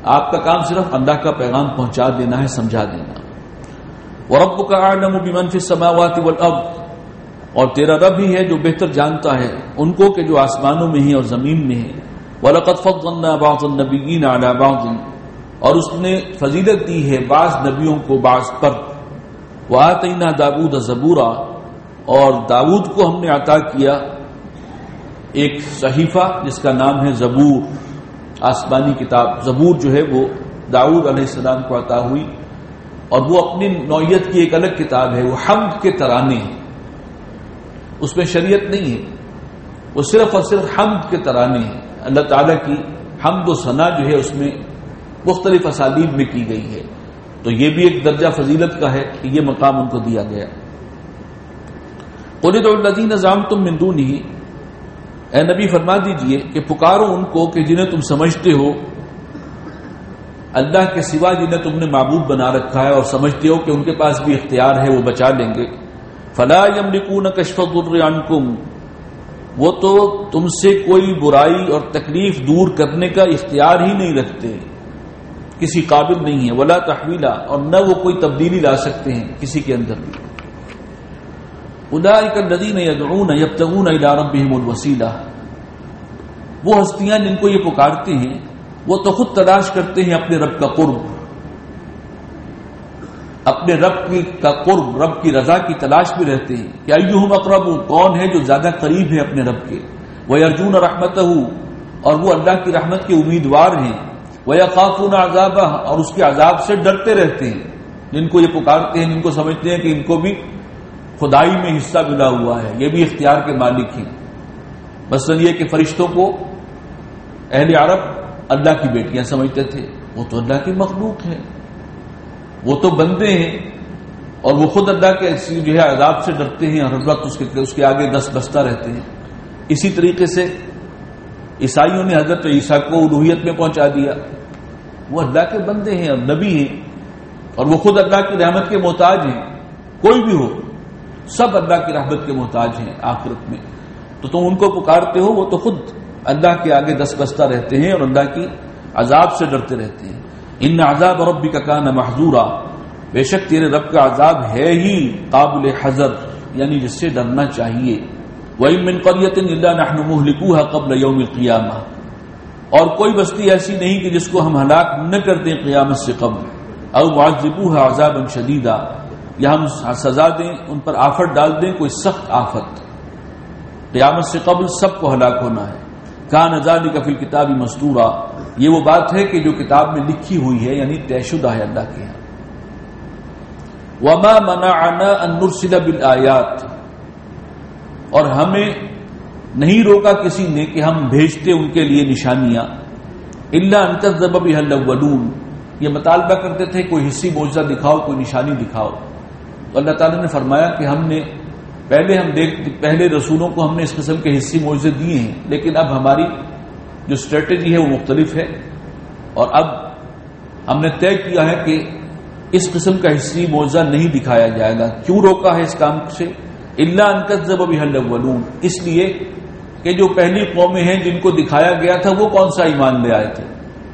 آپ کا کام صرف اللہ کا پیغام پہنچا دینا ہے، سمجھا دینا. وَرَبُّكَ أَعْلَمُ بِمَنْ فِي السَّمَاوَاتِ وَالْأَرْضِ، اور تیرا رب ہی ہے جو بہتر جانتا ہے ان کو کہ جو آسمانوں میں ہیں اور زمین میں ہیں. وَلَقَدْ فَضَّلْنَا بَعْضَ النَّبِيِّينَ عَلَى بَعْضٍ، اور اس نے فضیلت دی ہے بعض نبیوں کو بعض پر. وَآتَيْنَا دَاوُودَ زَبُورًا، اور داؤد کو ہم نے عطا کیا ایک صحیفہ جس کا نام ہے زبور، آسمانی کتاب. زبور جو ہے وہ داؤد علیہ السلام کو عطا ہوئی، اور وہ اپنی نوعیت کی ایک الگ کتاب ہے. وہ حمد کے ترانے ہیں، اس میں شریعت نہیں ہے، وہ صرف اور صرف حمد کے ترانے ہیں. اللہ تعالیٰ کی حمد و ثنا جو ہے اس میں مختلف اسالیب میں کی گئی ہے. تو یہ بھی ایک درجہ فضیلت کا ہے کہ یہ مقام ان کو دیا گیا. قُلِ ادْعُوا الَّذِينَ زَعَمْتُم مِّن دُونِهِ، اے نبی فرما دیجئے کہ پکارو ان کو کہ جنہیں تم سمجھتے ہو اللہ کے سوا، جنہیں تم نے معبود بنا رکھا ہے اور سمجھتے ہو کہ ان کے پاس بھی اختیار ہے، وہ بچا لیں گے. فَلَا يَمْلِكُونَ كَشْفَ الضُّرِّ عَنْكُمْ، وہ تو تم سے کوئی برائی اور تکلیف دور کرنے کا اختیار ہی نہیں رکھتے، کسی قابل نہیں ہے. وَلَا تَحْوِيلًا، اور نہ وہ کوئی تبدیلی لا سکتے ہیں کسی کے اندر بھی. اولئک الذین یدعون یبتغون الی ربہم الوسیلہ، وہ ہستیاں جن کو یہ پکارتے ہیں وہ تو خود تلاش کرتے ہیں اپنے رب کا قرب، اپنے رب کا قرب، رب کی رضا کی تلاش میں رہتے ہیں کہ ایہم اقرب، کون ہے جو زیادہ قریب ہے اپنے رب کے. ویرجون رحمتہ، اور وہ اللہ کی رحمت کے امیدوار ہیں. ویخافون عذابہ، اور اس کے عذاب سے ڈرتے رہتے ہیں. جن کو یہ پکارتے ہیں، جن کو سمجھتے ہیں کہ ان کو بھی خدائی میں حصہ ملا ہوا ہے، یہ بھی اختیار کے مالک ہیں. مثلا یہ کہ فرشتوں کو اہل عرب اللہ کی بیٹیاں سمجھتے تھے، وہ تو اللہ کی مخلوق ہے، وہ تو بندے ہیں، اور وہ خود اللہ کے جو ہے عذاب سے ڈرتے ہیں، ہر وقت اس کے آگے دست بستہ رہتے ہیں. اسی طریقے سے عیسائیوں نے حضرت عیسیٰ کو الوہیت میں پہنچا دیا. وہ اللہ کے بندے ہیں اور نبی ہیں، اور وہ خود اللہ کی رحمت کے محتاج ہیں. کوئی بھی ہو، سب اللہ کی رحمت کے محتاج ہیں آخرت میں. تو تم ان کو پکارتے ہو، وہ تو خود اللہ کے آگے دست بستہ رہتے ہیں اور اللہ کی عذاب سے ڈرتے رہتے ہیں. ان عذاب ربک کان محذورا، بے شک تیرے رب کا عذاب ہے ہی قابل حذر، یعنی جس سے ڈرنا چاہیے. وَإِن مِّن قَرْيَةٍ إِلَّا نَحْنُ مُهْلِكُوهَا قَبْلَ يَوْمِ الْقِيَامَةِ، اور کوئی بستی ایسی نہیں کہ جس کو ہم ہلاک نہ کر دیں قیامت سے قبل. أَوْ مُعَذِّبُوهَا عَذَابًا شَدِيدًا، یا ہم سزا دیں، ان پر آفت ڈال دیں کوئی سخت آفت. قیامت سے قبل سب کو ہلاک ہونا ہے. کان ذلک فی الکتاب مسطورا، یہ وہ بات ہے کہ جو کتاب میں لکھی ہوئی ہے، یعنی طے شدہ ہے اللہ کے یہاں. وما منعنا ان نرسل بالآیات، اور ہمیں نہیں روکا کسی نے کہ ہم بھیجتے ان کے لیے نشانیاں. الا ان کذب بها الاولون، یہ مطالبہ کرتے تھے کوئی حصی معجزہ دکھاؤ، کوئی نشانی دکھاؤ. تو اللہ تعالیٰ نے فرمایا کہ ہم نے پہلے رسولوں کو ہم نے اس قسم کے حصی معجزے دیے ہیں، لیکن اب ہماری جو اسٹریٹجی ہے وہ مختلف ہے، اور اب ہم نے طے کیا ہے کہ اس قسم کا حصی معجزہ نہیں دکھایا جائے گا. کیوں روکا ہے اس کام سے؟ الا ان کذب بها الاولون، اس لیے کہ جو پہلی قومیں ہیں جن کو دکھایا گیا تھا وہ کون سا ایمان لے آئے تھے،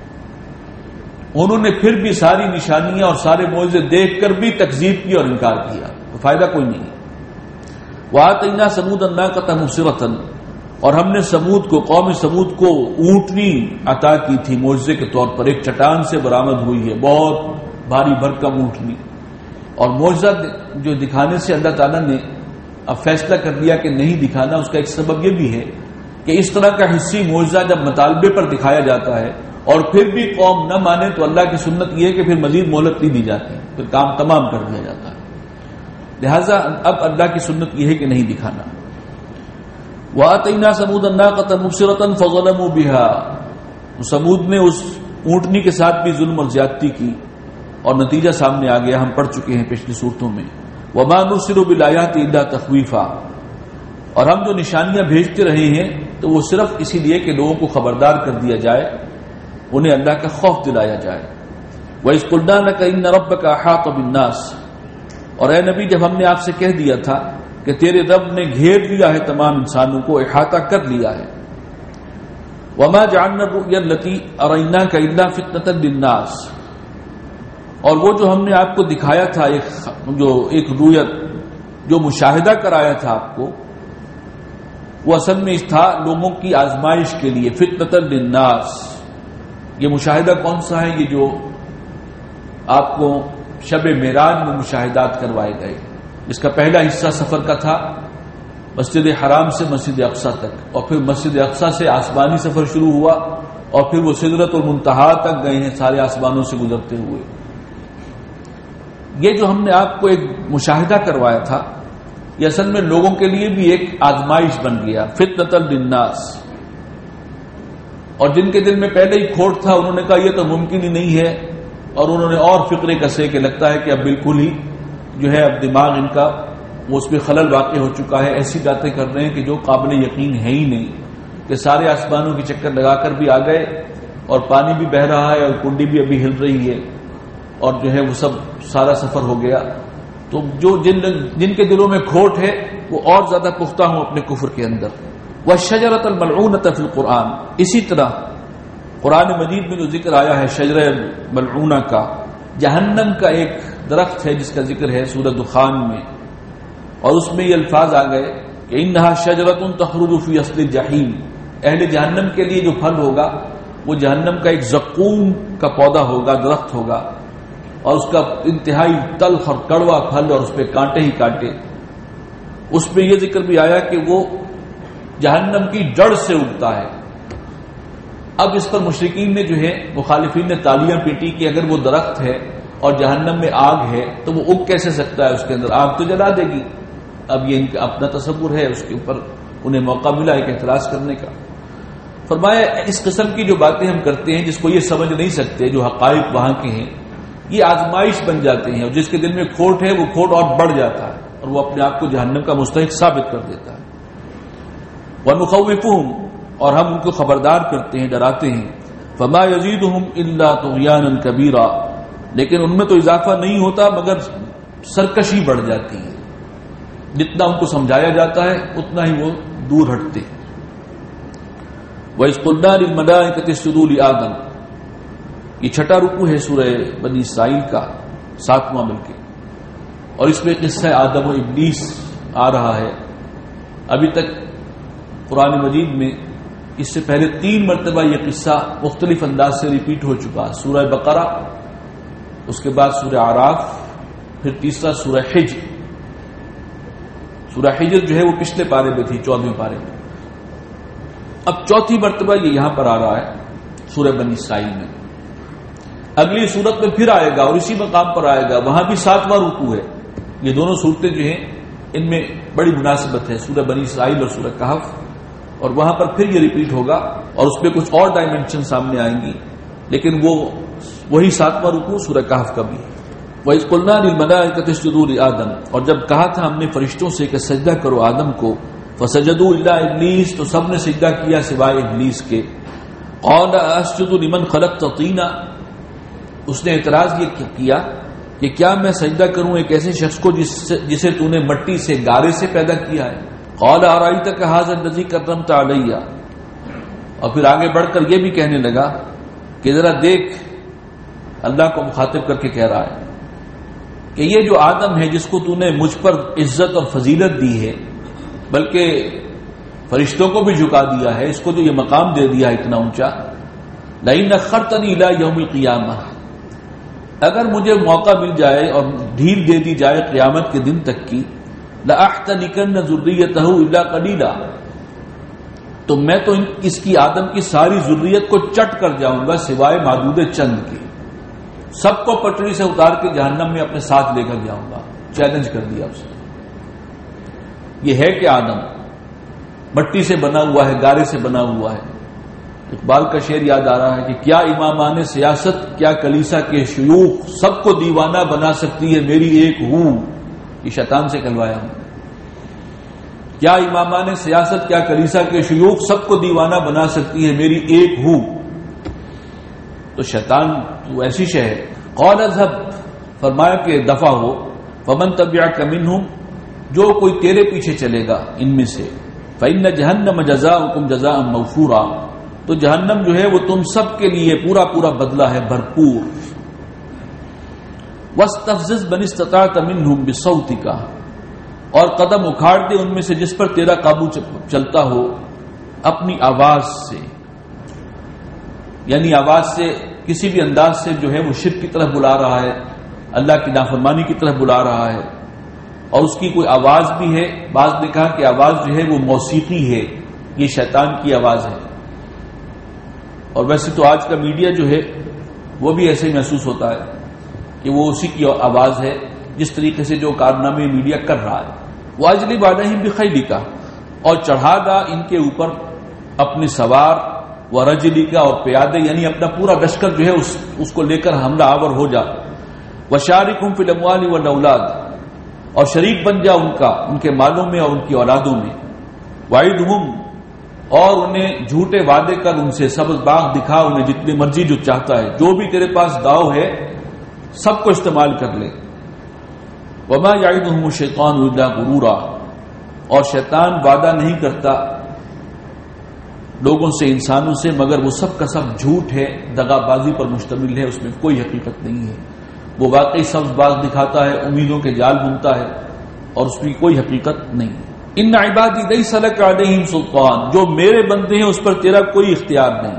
انہوں نے پھر بھی ساری نشانیاں اور سارے معجزے دیکھ کر بھی تکذیب کی اور انکار کیا، تو فائدہ کوئی نہیں. وَآتَيْنَا ثَمُودَ النَّاقَةَ مُبْصِرَةً، اور ہم نے سمود کو، قوم سمود کو اونٹنی عطا کی تھی معجزے کے طور پر. ایک چٹان سے برآمد ہوئی ہے، بہت بھاری بھرکم اونٹنی. اور معجزہ جو دکھانے سے اللہ تعالیٰ نے اب فیصلہ کر دیا کہ نہیں دکھانا، اس کا ایک سبب یہ بھی ہے کہ اس طرح کا حصی معجزہ جب مطالبے پر دکھایا جاتا ہے اور پھر بھی قوم نہ مانے تو اللہ کی سنت یہ ہے کہ پھر مزید مہلت نہیں دی جاتی، پھر کام تمام کر دیا جاتا ہے. لہذا اب اللہ کی سنت یہ ہے کہ نہیں دکھانا. وَآتَيْنَا ثَمُودَ النَّاقَةَ مُبْصِرَةً فَظَلَمُوا بِهَا، سمود نے اس اونٹنی کے ساتھ بھی ظلم اور زیادتی کی، اور نتیجہ سامنے آ گیا، ہم پڑھ چکے ہیں پچھلی صورتوں میں. وَمَا نُرْسِلُ بِالْآيَاتِ إِلَّا تَخْوِيفًا، اور ہم جو نشانیاں بھیجتے رہے ہیں تو وہ صرف اسی لیے کہ لوگوں کو خبردار کر دیا جائے، انہیں اللہ کا خوف دلایا جائے. وَإِذْ قُلْنَا لَكَ إِنَّ رَبَّكَ أَحَاطَ بِالنَّاسِ، اور اے نبی جب ہم نے آپ سے کہہ دیا تھا کہ تیرے رب نے گھیر لیا ہے تمام انسانوں کو، احاطہ کر لیا ہے. وما جعلنا الرؤيا التي اريناك الا فتنة للناس، اور وہ جو ہم نے آپ کو دکھایا تھا ایک رؤیت جو مشاہدہ کرایا تھا آپ کو، وہ اصل میں تھا لوگوں کی آزمائش کے لیے، فتنة للناس۔ یہ مشاہدہ کون سا ہے؟ یہ جو آپ کو شب معراج میں مشاہدات کروائے گئے، اس کا پہلا حصہ سفر کا تھا مسجد حرام سے مسجد اقصی تک، اور پھر مسجد اقصی سے آسمانی سفر شروع ہوا، اور پھر وہ سدرۃ المنتہا تک گئے ہیں سارے آسمانوں سے گزرتے ہوئے۔ یہ جو ہم نے آپ کو ایک مشاہدہ کروایا تھا، یہ اصل میں لوگوں کے لیے بھی ایک آزمائش بن گیا، فتنۃ للناس۔ اور جن کے دل میں پہلے ہی کھوٹ تھا انہوں نے کہا یہ تو ممکن ہی نہیں ہے، اور انہوں نے اور فکرے کسے کہ لگتا ہے کہ اب بالکل ہی جو ہے اب دماغ ان کا وہ اس پہ خلل واقع ہو چکا ہے، ایسی باتیں کر رہے ہیں کہ جو قابل یقین ہے ہی نہیں، کہ سارے آسمانوں کی چکر لگا کر بھی آ گئے، اور پانی بھی بہہ رہا ہے، اور کنڈی بھی ابھی ہل رہی ہے، اور جو ہے وہ سب سارا سفر ہو گیا۔ تو جو جن کے دلوں میں کھوٹ ہے وہ اور زیادہ پختہ ہوں اپنے کفر کے اندر۔ والشجرۃ الملعونۃ فی القرآن، اسی طرح قرآن مجید میں جو ذکر آیا ہے شجرہ ملعونہ کا، جہنم کا ایک درخت ہے جس کا ذکر ہے سورہ دخان میں، اور اس میں یہ الفاظ آ گئے کہ انہا شجرۃ تخرج فی اصل الجحیم، اہل جہنم کے لیے جو پھل ہوگا وہ جہنم کا ایک زقوم کا پودا ہوگا، درخت ہوگا، اور اس کا انتہائی تلخ اور کڑوا پھل، اور اس پہ کانٹے ہی کانٹے۔ اس میں یہ ذکر بھی آیا کہ وہ جہنم کی جڑ سے اگتا ہے۔ اب اس پر مشرکین نے جو ہے مخالفین نے تالیاں پیٹی کہ اگر وہ درخت ہے اور جہنم میں آگ ہے تو وہ اگ کیسے سکتا ہے، اس کے اندر آگ تو جلا دے گی۔ اب یہ ان کا اپنا تصور ہے، اس کے اوپر انہیں موقع ملا ایک اعتراض کرنے کا۔ فرمایا اس قسم کی جو باتیں ہم کرتے ہیں جس کو یہ سمجھ نہیں سکتے، جو حقائق وہاں کے ہیں، یہ آزمائش بن جاتے ہیں، اور جس کے دل میں کھوٹ ہے وہ کھوٹ اور بڑھ جاتا ہے، اور وہ اپنے آپ کو جہنم کا مستحق ثابت کر دیتا ہے۔ وَنُخَوِّفُهُمْ، اور ہم ان کو خبردار کرتے ہیں، ڈراتے ہیں۔ فَمَا يَزِيدُهُمْ إِلَّا طُغْيَانًا كَبِيرًا، لیکن ان میں تو اضافہ نہیں ہوتا مگر سرکشی بڑھ جاتی ہے، جتنا ان کو سمجھایا جاتا ہے اتنا ہی وہ دور ہٹتے ہیں۔ وَإِذْ قُلْنَا لِلْمَلَائِكَةِ اسْجُدُوا لِآدَمَ، یہ چھٹا رکوع ہے سورہ بنی اسرائیل کا، 7واں بلکہ، اور اس میں قصہ آدم و ابلیس آ رہا ہے۔ ابھی تک قرآن مجید میں اس سے پہلے 3 مرتبہ یہ قصہ مختلف انداز سے ریپیٹ ہو چکا، سورہ بقرہ، اس کے بعد سورہ اعراف، پھر تیسرا سورہ حجر۔ سورہ حجر جو ہے وہ پچھلے پارے میں تھی، 14ویں پارے میں۔ اب 4تھی مرتبہ یہ یہاں پر آ رہا ہے سورہ بنی اسرائیل میں۔ اگلی صورت میں پھر آئے گا اور اسی مقام پر آئے گا، وہاں بھی 7واں رکوع ہے۔ یہ دونوں صورتیں جو ہیں ان میں بڑی مناسبت ہے، سورہ بنی اسرائیل اور سورہ کہف، اور وہاں پر پھر یہ ریپیٹ ہوگا، اور اس پہ کچھ اور ڈائمنشن سامنے آئیں گی، لیکن وہی 7واں رکوع سورہ کہف کا بھی ہے۔ وَإِذْ قُلْنَا لِلْمَلَائِكَةِ اسْجُدُوا لِآدَمَ، اور جب کہا تھا ہم نے فرشتوں سے کہ سجدہ کرو آدم کو، فَسَجَدُوا إِلَّا إِبْلِيسَ، تو سب نے سجدہ کیا سوائے ابلیس کے۔ قَالَ أَسْجُدُ لِمَنْ خَلَقْتَ طِينًا، اس نے اعتراض یہ کیا کہ کیا میں سجدہ کروں ایک ایسے شخص کو جسے تو نے مٹی سے، گارے سے پیدا کیا ہے۔ قال ارأيتك هذا الذي كرمت علي، اور پھر آگے بڑھ کر یہ بھی کہنے لگا کہ ذرا دیکھ، اللہ کو مخاطب کر کے کہہ رہا ہے کہ یہ جو آدم ہے جس کو تو نے مجھ پر عزت اور فضیلت دی ہے، بلکہ فرشتوں کو بھی جھکا دیا ہے، اس کو جو یہ مقام دے دیا ہے اتنا اونچا، لئن اخرتنی الی یوم القیامہ، اگر مجھے موقع مل جائے اور ڈھیل دے دی جائے قیامت کے دن تک کی، لأحتنکن ذریتہ الا قلیلا، تو میں تو اس کی آدم کی ساری ذریت کو چٹ کر جاؤں گا سوائے معدود چند کے، سب کو پٹری سے اتار کے جہنم میں اپنے ساتھ لے کر جاؤں گا۔ چیلنج کر دیا اس نے۔ یہ ہے کہ آدم مٹی سے بنا ہوا ہے، گارے سے بنا ہوا ہے۔ اقبال کا شعر یاد آ رہا ہے کہ کیا امامان سیاست، کیا کلیسا کے شیوخ، سب کو دیوانہ بنا سکتی ہے میری ایک ہو، یہ شیطان سے کہلوایا ہوں۔ کیا امامان سیاست، کیا کلیسا کے شیوخ، سب کو دیوانہ بنا سکتی ہے میری ایک ہو، تو شیطان تو ایسی شے ہے۔ قال اذهب، فرمایا کہ دفع ہو، فمن تبعك منهم، جو کوئی تیرے پیچھے چلے گا ان میں سے، فإن جہنم جزاؤکم جزاء موفورا، تو جہنم جو ہے وہ تم سب کے لیے پورا پورا بدلہ ہے بھرپور. وَاسْتَفْزِزْ مَنِ اسْتَطَعْتَ مِنْهُمْ بِصَوْتِكَ، اور قدم اکھاڑ دے ان میں سے جس پر تیرا قابو چلتا ہو اپنی آواز سے. یعنی آواز سے کسی بھی انداز سے جو ہے وہ شرک کی طرف بلا رہا ہے، اللہ کی نافرمانی کی طرف بلا رہا ہے، اور اس کی کوئی آواز بھی ہے. بعض نے کہا کہ آواز جو ہے وہ موسیقی ہے، یہ شیطان کی آواز ہے. اور ویسے تو آج کا میڈیا جو ہے وہ بھی ایسے ہی محسوس ہوتا ہے کہ وہ اسی کی آواز ہے جس طریقے سے جو کارنامے میڈیا کر رہا ہے. وَأَجْلِبْ عَلَيْهِمْ بِخَيْلِكَ، اور چڑھا دا ان کے اوپر اپنے سوار، وَرَجْلِكَ، اور پیادے، یعنی اپنا پورا لشکر جو ہے اس کو لے کر حملہ آور ہو جا. وَشَارِكْهُمْ فِي الْأَمْوَالِ وَالْأَوْلَادِ، اور شریک بن جا ان کے مالوں میں اور ان کی اولادوں میں. وَعِدْهُمْ، اور انہیں جھوٹے وعدے کر ان سے، سبز باغ دکھا انہیں جتنی مرضی جو چاہتا ہے، جو بھی تیرے پاس داؤ ہے سب کو استعمال کر لے. وَمَا يَعِدُهُمُ الشَّيْطَانُ إِلَّا غُرُورًا، اور شیطان وعدہ نہیں کرتا لوگوں سے، انسانوں سے، مگر وہ سب کا سب جھوٹ ہے، دغا بازی پر مشتمل ہے، اس میں کوئی حقیقت نہیں ہے. وہ واقعی سبز باغ دکھاتا ہے، امیدوں کے جال بنتا ہے، اور اس میں کوئی حقیقت نہیں. ان عبادی لیس لک علیہم سلطان، جو میرے بندے ہیں اس پر تیرا کوئی اختیار نہیں.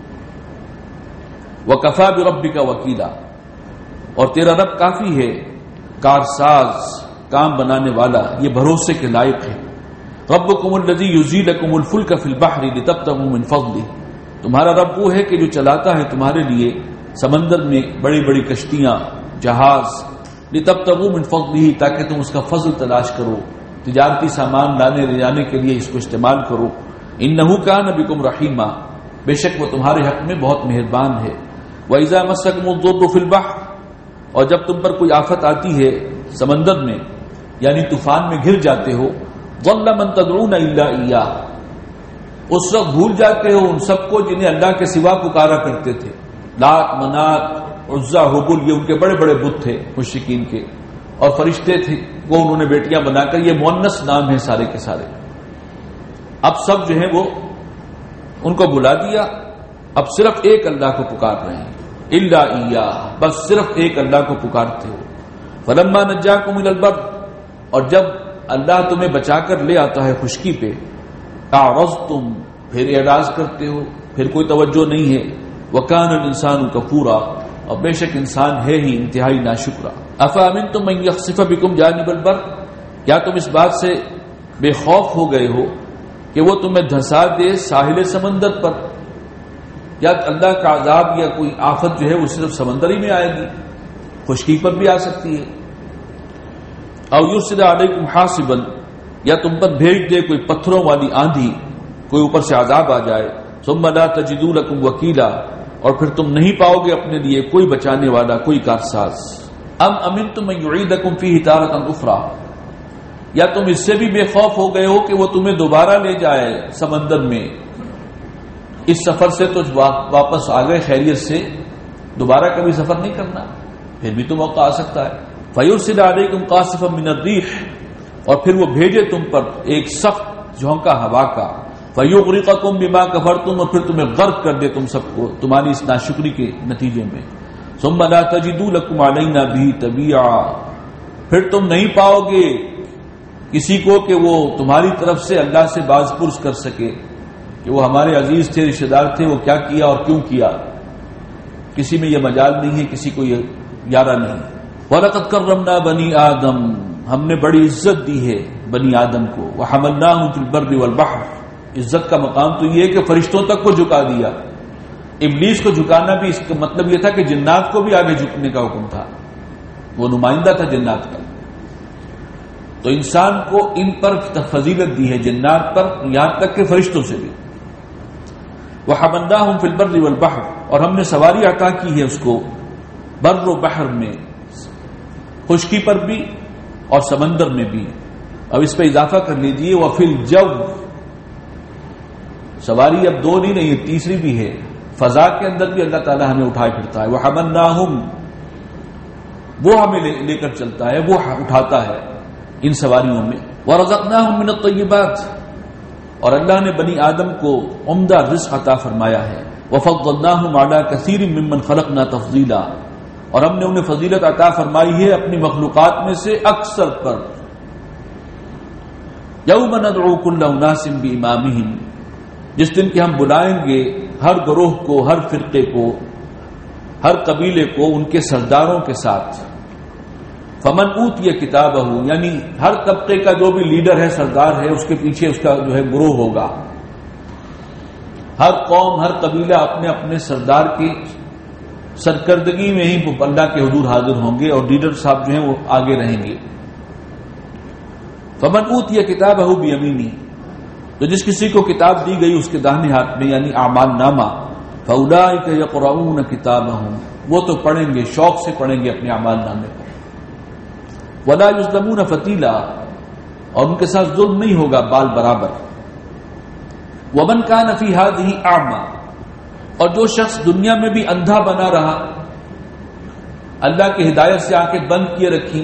وکفی بربک وکیلا، اور تیرا رب کافی ہے کارساز، کام بنانے والا، یہ بھروسے کے لائق ہے. ربکم الذی یزیی لکم الفلک فی البحر لتبتغوا من فضلہ، تمہارا رب وہ ہے کہ جو چلاتا ہے تمہارے لیے سمندر میں بڑی بڑی کشتیاں، جہاز، لتبتغوا من فضلہ، تاکہ تم اس کا فضل تلاش کرو، تجارتی سامان لانے لے جانے کے لیے اس کو استعمال کرو. انہ کان بکم رحیما، بے شک وہ تمہارے حق میں بہت مہربان ہے. وَإِذَا مَسَّكُمُ الضُّرُّ فِي الْبَحْرِ، اور جب تم پر کوئی آفت آتی ہے سمندر میں، یعنی طوفان میں گر جاتے ہو، ضَلَّ مَن تَدْعُونَ إِلَّا إِيَّاهُ، اس وقت بھول جاتے ہو ان سب کو جنہیں اللہ کے سوا پکارا کرتے تھے. لات، منات، عزا، حبل، یہ ان کے بڑے بڑے بت تھے مشرکین کے، اور فرشتے تھے وہ انہوں نے بیٹیاں بنا کر، یہ مؤنث نام ہے سارے کے سارے. اب سب جو ہے وہ ان کو بلا دیا، اب صرف ایک اللہ کو پکار رہے ہیں. الا ایاہ، بس صرف ایک اللہ کو پکارتے ہو. فلما نجاکم الی البر، اور جب اللہ تمہیں بچا کر لے آتا ہے خشکی پہ، اعرضتم، پھر اعراض کرتے ہو، پھر کوئی توجہ نہیں ہے. وکان الانسان کفورا، اور بے شک انسان ہے ہی انتہائی ناشکرا. افامنتم من یخسف بکم جانب البر، کیا تم اس بات سے بے خوف ہو گئے ہو کہ وہ تمہیں دھسا دے ساحل سمندر پر؟ یا اللہ کا عذاب یا کوئی آفت جو ہے وہ صرف سمندر ہی میں آئے گی، خشکی پر بھی آ سکتی ہے. او یرسل علیکم حاصبا، یا تم پر بھیج دے کوئی پتھروں والی آندھی، کوئی اوپر سے عذاب آ جائے. ثم لا تجدوا لکم وکیلا، اور پھر تم نہیں پاؤ گے اپنے لیے کوئی بچانے والا، کوئی کارساز. ام امنتم من یعیدکم فیہ تارۃ اخری، یا تم اس سے بھی بے خوف ہو گئے ہو کہ وہ تمہیں دوبارہ لے جائے سمندر میں، اس سفر سے تو واپس آ گئے خیریت سے، دوبارہ کبھی سفر نہیں کرنا، پھر بھی تو موقع آ سکتا ہے. فیرسل علیکم قاصفا من الریح، اور پھر وہ بھیجے تم پر ایک سخت جھونکا ہوا کا. فیغرقکم بما کفرتم، اور پھر تمہیں غرق کر دے تم سب کو تمہاری اس ناشکری کے نتیجے میں. ثم لا تجدوا لکم علینا به تبیعا، پھر تم نہیں پاؤ گے کسی کو کہ وہ تمہاری طرف سے اللہ سے باز پرس کر سکے کہ وہ ہمارے عزیز تھے، رشتہ دار تھے، وہ کیا کیا اور کیوں کیا. کسی میں یہ مجال نہیں ہے، کسی کو یہ یارہ نہیں. وَلَقَدْ كَرَّمْنَا بَنِي آدم، ہم نے بڑی عزت دی ہے بنی آدم کو. وَحَمَلْنَاهُمْ فِي الْبَرِّ وَالْبَحْرِ، عزت کا مقام تو یہ ہے کہ فرشتوں تک کو جھکا دیا. ابلیس کو جھکانا بھی اس کا مطلب یہ تھا کہ جنات کو بھی آگے جھکنے کا حکم تھا، وہ نمائندہ تھا جنات کا. تو انسان کو ان پر فضیلت دی ہے، جنات پر، یہاں تک کہ فرشتوں سے بھی. وَحَمَلْنَاهُمْ فِي الْبَرِّ وَالْبَحْرِ، اور ہم نے سواری عطا کی ہے اس کو بر و بحر میں، خشکی پر بھی اور سمندر میں بھی. اب اس پہ اضافہ کر لیجئے وَفِي الْجَوِّ، سواری اب دو نہیں ہے، تیسری بھی ہے. فضا کے اندر بھی اللہ تعالی ہمیں اٹھائے پھرتا ہے. وَحَمَلْنَاهُمْ، وہ ہمیں لے کر چلتا ہے، وہ اٹھاتا ہے ان سواریوں میں. وَرَزَقْنَاهُمْ مِنَ الطَّيِّبَاتِ، اور اللہ نے بنی آدم کو عمدہ رزق عطا فرمایا ہے. وَفَضَّلْنَاهُمْ عَلَىٰ كَثِيرٍ مِّمَّنْ خَلَقْنَا تَفْضِيلًا، اور ہم نے انہیں فضیلت عطا فرمائی ہے اپنی مخلوقات میں سے اکثر پر. یوم ندعو کل اناس بامامہم، جس دن کہ ہم بلائیں گے ہر گروہ کو، ہر فرقے کو، ہر قبیلے کو ان کے سرداروں کے ساتھ. فمن اوتی کتابہ، یعنی ہر طبقے کا جو بھی لیڈر ہے، سردار ہے، اس کے پیچھے اس کا جو ہے گروہ ہوگا. ہر قوم، ہر قبیلہ اپنے اپنے سردار کی سرکردگی میں ہی اللہ کے حضور حاضر ہوں گے، اور لیڈر صاحب جو ہیں وہ آگے رہیں گے. فمن اوتی کتابہ بیمینہ، تو جس کسی کو کتاب دی گئی اس کے داہنے ہاتھ میں، یعنی اعمال نامہ، فاولئک یقرؤون کتابہم، وہ تو پڑھیں گے، شوق سے پڑھیں گے اپنے اعمال نامے کو. ولا یظلمون فتیلا، اور ان کے ساتھ ظلم نہیں ہوگا بال برابر. ومن کان فی ہذہ اعمی، اور جو شخص دنیا میں بھی اندھا بنا رہا، اللہ کی ہدایت سے آنکھیں بند کیے رکھی،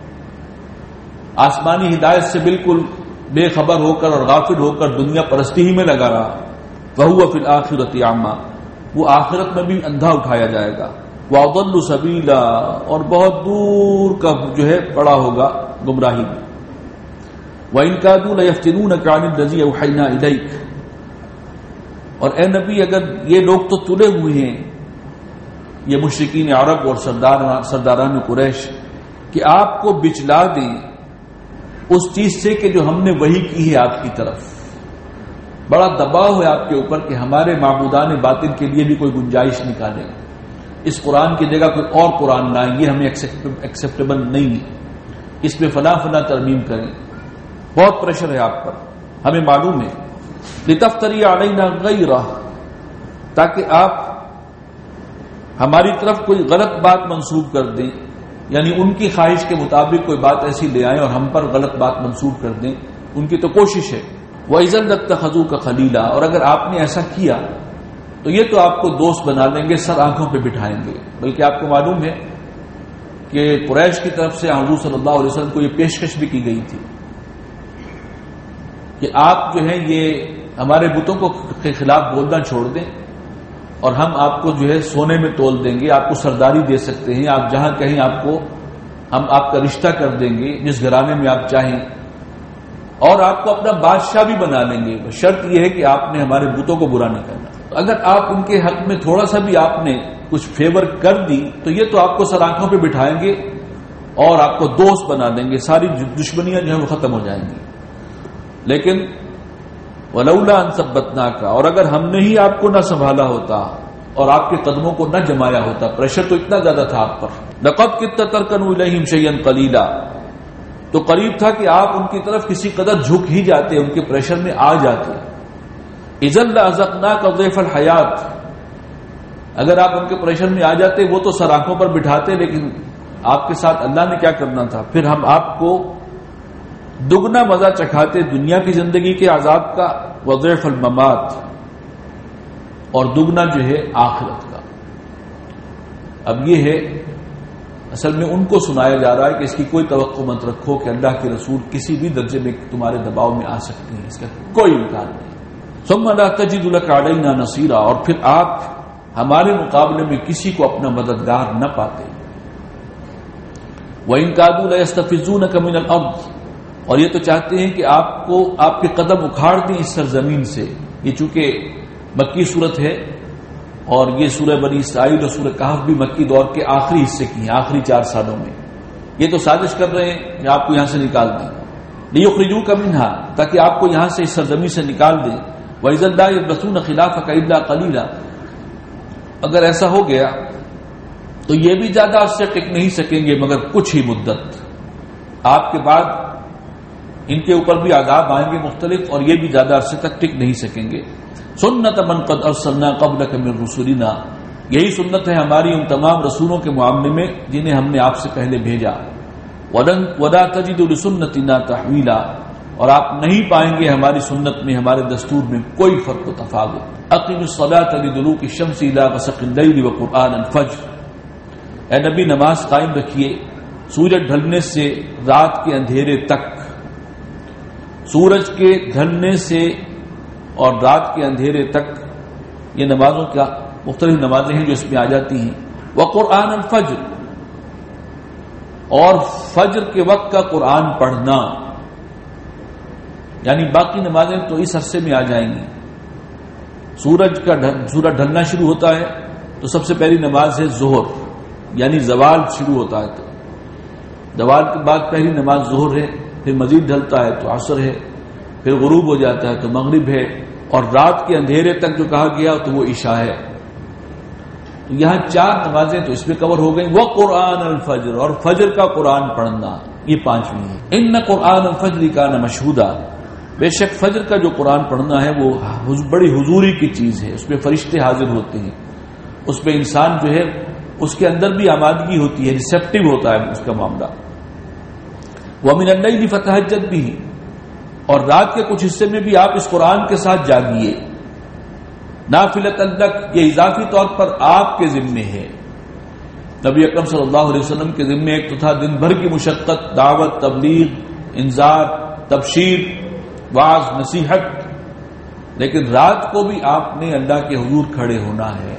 آسمانی ہدایت سے بالکل بے خبر ہو کر اور غافل ہو کر دنیا پرستی ہی میں لگا رہا، وہو فی الآخرۃ اعمی، وہ آخرت میں بھی اندھا اٹھایا جائے گا. وَأَضَلُّ سَبِيلًا، اور بہت دور کا جو ہے پڑا ہوگا گمراہی میں. وَإِن كَادُوا لَيَفْتِنُونَكَ عَنِ الَّذِي أَوْحَيْنَا إِلَيْكَ، اور اے نبی اگر یہ لوگ تو تلے ہوئے ہیں، یہ مشرکین عرب اور سرداران قریش، کہ آپ کو بچلا دیں اس چیز سے کہ جو ہم نے وحی کی ہے آپ کی طرف. بڑا دباؤ ہے آپ کے اوپر کہ ہمارے معبودان باطل کے لیے بھی کوئی گنجائش نکالیں، اس قرآن کی جگہ کوئی اور قرآن لائیں، یہ ہمیں ایکسیپٹیبل نہیں ہے، اس میں فلاں فلاں ترمیم کریں. بہت پریشر ہے آپ پر، ہمیں معلوم ہے. لتفتری علینا غیرہ، تاکہ آپ ہماری طرف کوئی غلط بات منسوب کر دیں، یعنی ان کی خواہش کے مطابق کوئی بات ایسی لے آئیں اور ہم پر غلط بات منسوب کر دیں. ان کی تو کوشش ہے. وَإِذًا لَاتَّخَذُوكَ خَلِيلًا، اور اگر آپ نے ایسا کیا تو یہ تو آپ کو دوست بنا لیں گے، سر آنکھوں پہ بٹھائیں گے. بلکہ آپ کو معلوم ہے کہ قریش کی طرف سے حضور صلی اللہ علیہ وسلم کو یہ پیشکش بھی کی گئی تھی کہ آپ جو ہے یہ ہمارے بتوں کے خلاف بولنا چھوڑ دیں اور ہم آپ کو جو ہے سونے میں تول دیں گے، آپ کو سرداری دے سکتے ہیں، آپ جہاں کہیں ہم آپ کا رشتہ کر دیں گے جس گھرانے میں آپ چاہیں، اور آپ کو اپنا بادشاہ بھی بنا لیں گے. شرط یہ ہے کہ آپ نے ہمارے بتوں کو برا نہیں کرنا. اگر آپ ان کے حق میں تھوڑا سا بھی آپ نے کچھ فیور کر دی تو یہ تو آپ کو سر آنکھوں پہ بٹھائیں گے اور آپ کو دوست بنا دیں گے، ساری دشمنیاں جو ہیں وہ ختم ہو جائیں گی. لیکن ولولا ان ثبتناک، اور اگر ہم نے ہی آپ کو نہ سنبھالا ہوتا اور آپ کے قدموں کو نہ جمایا ہوتا، پریشر تو اتنا زیادہ تھا آپ پر. لقد كنت تركن اليهم شيئا قليلا، تو قریب تھا کہ آپ ان کی طرف کسی قدر جھک ہی جاتے، ان کے پریشر میں آ جاتے. اذا لاذقناك ضيف الحیات، اگر آپ ان کے پریشر میں آ جاتے، وہ تو سر آنکھوں پر بٹھاتے، لیکن آپ کے ساتھ اللہ نے کیا کرنا تھا، پھر ہم آپ کو دگنا مزہ چکھاتے دنیا کی زندگی کے عذاب کا، وضعف الممات، اور دگنا جو ہے آخرت کا. اب یہ ہے اصل میں ان کو سنایا جا رہا ہے کہ اس کی کوئی توقع مت رکھو کہ اللہ کے رسول کسی بھی درجے میں تمہارے دباؤ میں آ سکتے ہیں، اس کا کوئی امکان نہیں. ثم لا تجد لك علينا نصيرا، اور پھر آپ ہمارے مقابلے میں کسی کو اپنا مددگار نہ پاتے. وَإِن كَادُوا لَيَسْتَفِزُّونَكَ مِنَ الْأَرْضِ، اور یہ تو چاہتے ہیں کہ آپ کو آپ کے قدم اکھاڑ دیں اس سرزمین سے. یہ چونکہ مکی صورت ہے اور یہ سورہ بنی اسرائیل اور سورہ کہف بھی مکی دور کے آخری حصے کی ہیں، آخری 4 سالوں میں. یہ تو سازش کر رہے ہیں کہ آپ کو یہاں سے نکال دیں، لِيُخْرِجُوكَ مِنْهَا، تاکہ آپ کو یہاں سے اس سرزمین سے نکال دیں. وَإِذًا لَا يَلْبَثُونَ خِلَافَكَ إِلَّا قَلِيلًا، اگر ایسا ہو گیا تو یہ بھی زیادہ عرصے ٹک نہیں سکیں گے مگر کچھ ہی مدت. آپ کے بعد ان کے اوپر بھی عذاب آئیں گے مختلف، اور یہ بھی زیادہ عرصے تک ٹک نہیں سکیں گے. سنت من قد ارسلنا قبلک من رسلنا، یہی سنت ہے ہماری ان تمام رسولوں کے معاملے میں جنہیں ہم نے آپ سے پہلے بھیجا. ولا تجد لسنتنا تحویلا، اور آپ نہیں پائیں گے ہماری سنت میں، ہمارے دستور میں کوئی فرق و تفاوت. اقم الصلاۃ لدلوک الشمس الى غسق الليل وقرآن الفجر، اے نبی نماز قائم رکھیے سورج ڈھلنے سے رات کے اندھیرے تک، سورج کے ڈھلنے سے اور رات کے اندھیرے تک، یہ نمازوں کا مختلف نمازیں ہیں جو اس میں آ جاتی ہیں. وقرآن الفجر، اور فجر کے وقت کا قرآن پڑھنا، یعنی باقی نمازیں تو اس عرصے میں آ جائیں گی. سورج ڈھلنا شروع ہوتا ہے تو سب سے پہلی نماز ہے ظہر، یعنی زوال شروع ہوتا ہے تو زوال کے بعد پہلی نماز ظہر ہے، پھر مزید ڈھلتا ہے تو عصر ہے، پھر غروب ہو جاتا ہے تو مغرب ہے، اور رات کے اندھیرے تک جو کہا گیا تو وہ عشاء ہے. تو یہاں 4 نمازیں تو اس میں کور ہو گئیں. وقرآن الفجر، اور فجر کا قرآن پڑھنا، یہ 5ویں ہے. ان قرآن الفجر کان مشہودا، بے شک فجر کا جو قرآن پڑھنا ہے وہ بڑی حضوری کی چیز ہے، اس میں فرشتے حاضر ہوتے ہیں، اس میں انسان جو ہے اس کے اندر بھی آمادگی ہوتی ہے، ریسیپٹیو ہوتا ہے اس کا معاملہ. وَمِنَ اللَّيْلِ فَتَهَجَّدْ بِهِ، اور رات کے کچھ حصے میں بھی آپ اس قرآن کے ساتھ جاگیے. نافلۃ لک، یہ اضافی طور پر آپ کے ذمے ہے. نبی اکرم صلی اللہ علیہ وسلم کے ذمے ایک تو تھا دن بھر کی مشقت، دعوت، تبلیغ، انذار، تبشیر، واعظ، نصیحت، لیکن رات کو بھی آپ نے اللہ کے حضور کھڑے ہونا ہے.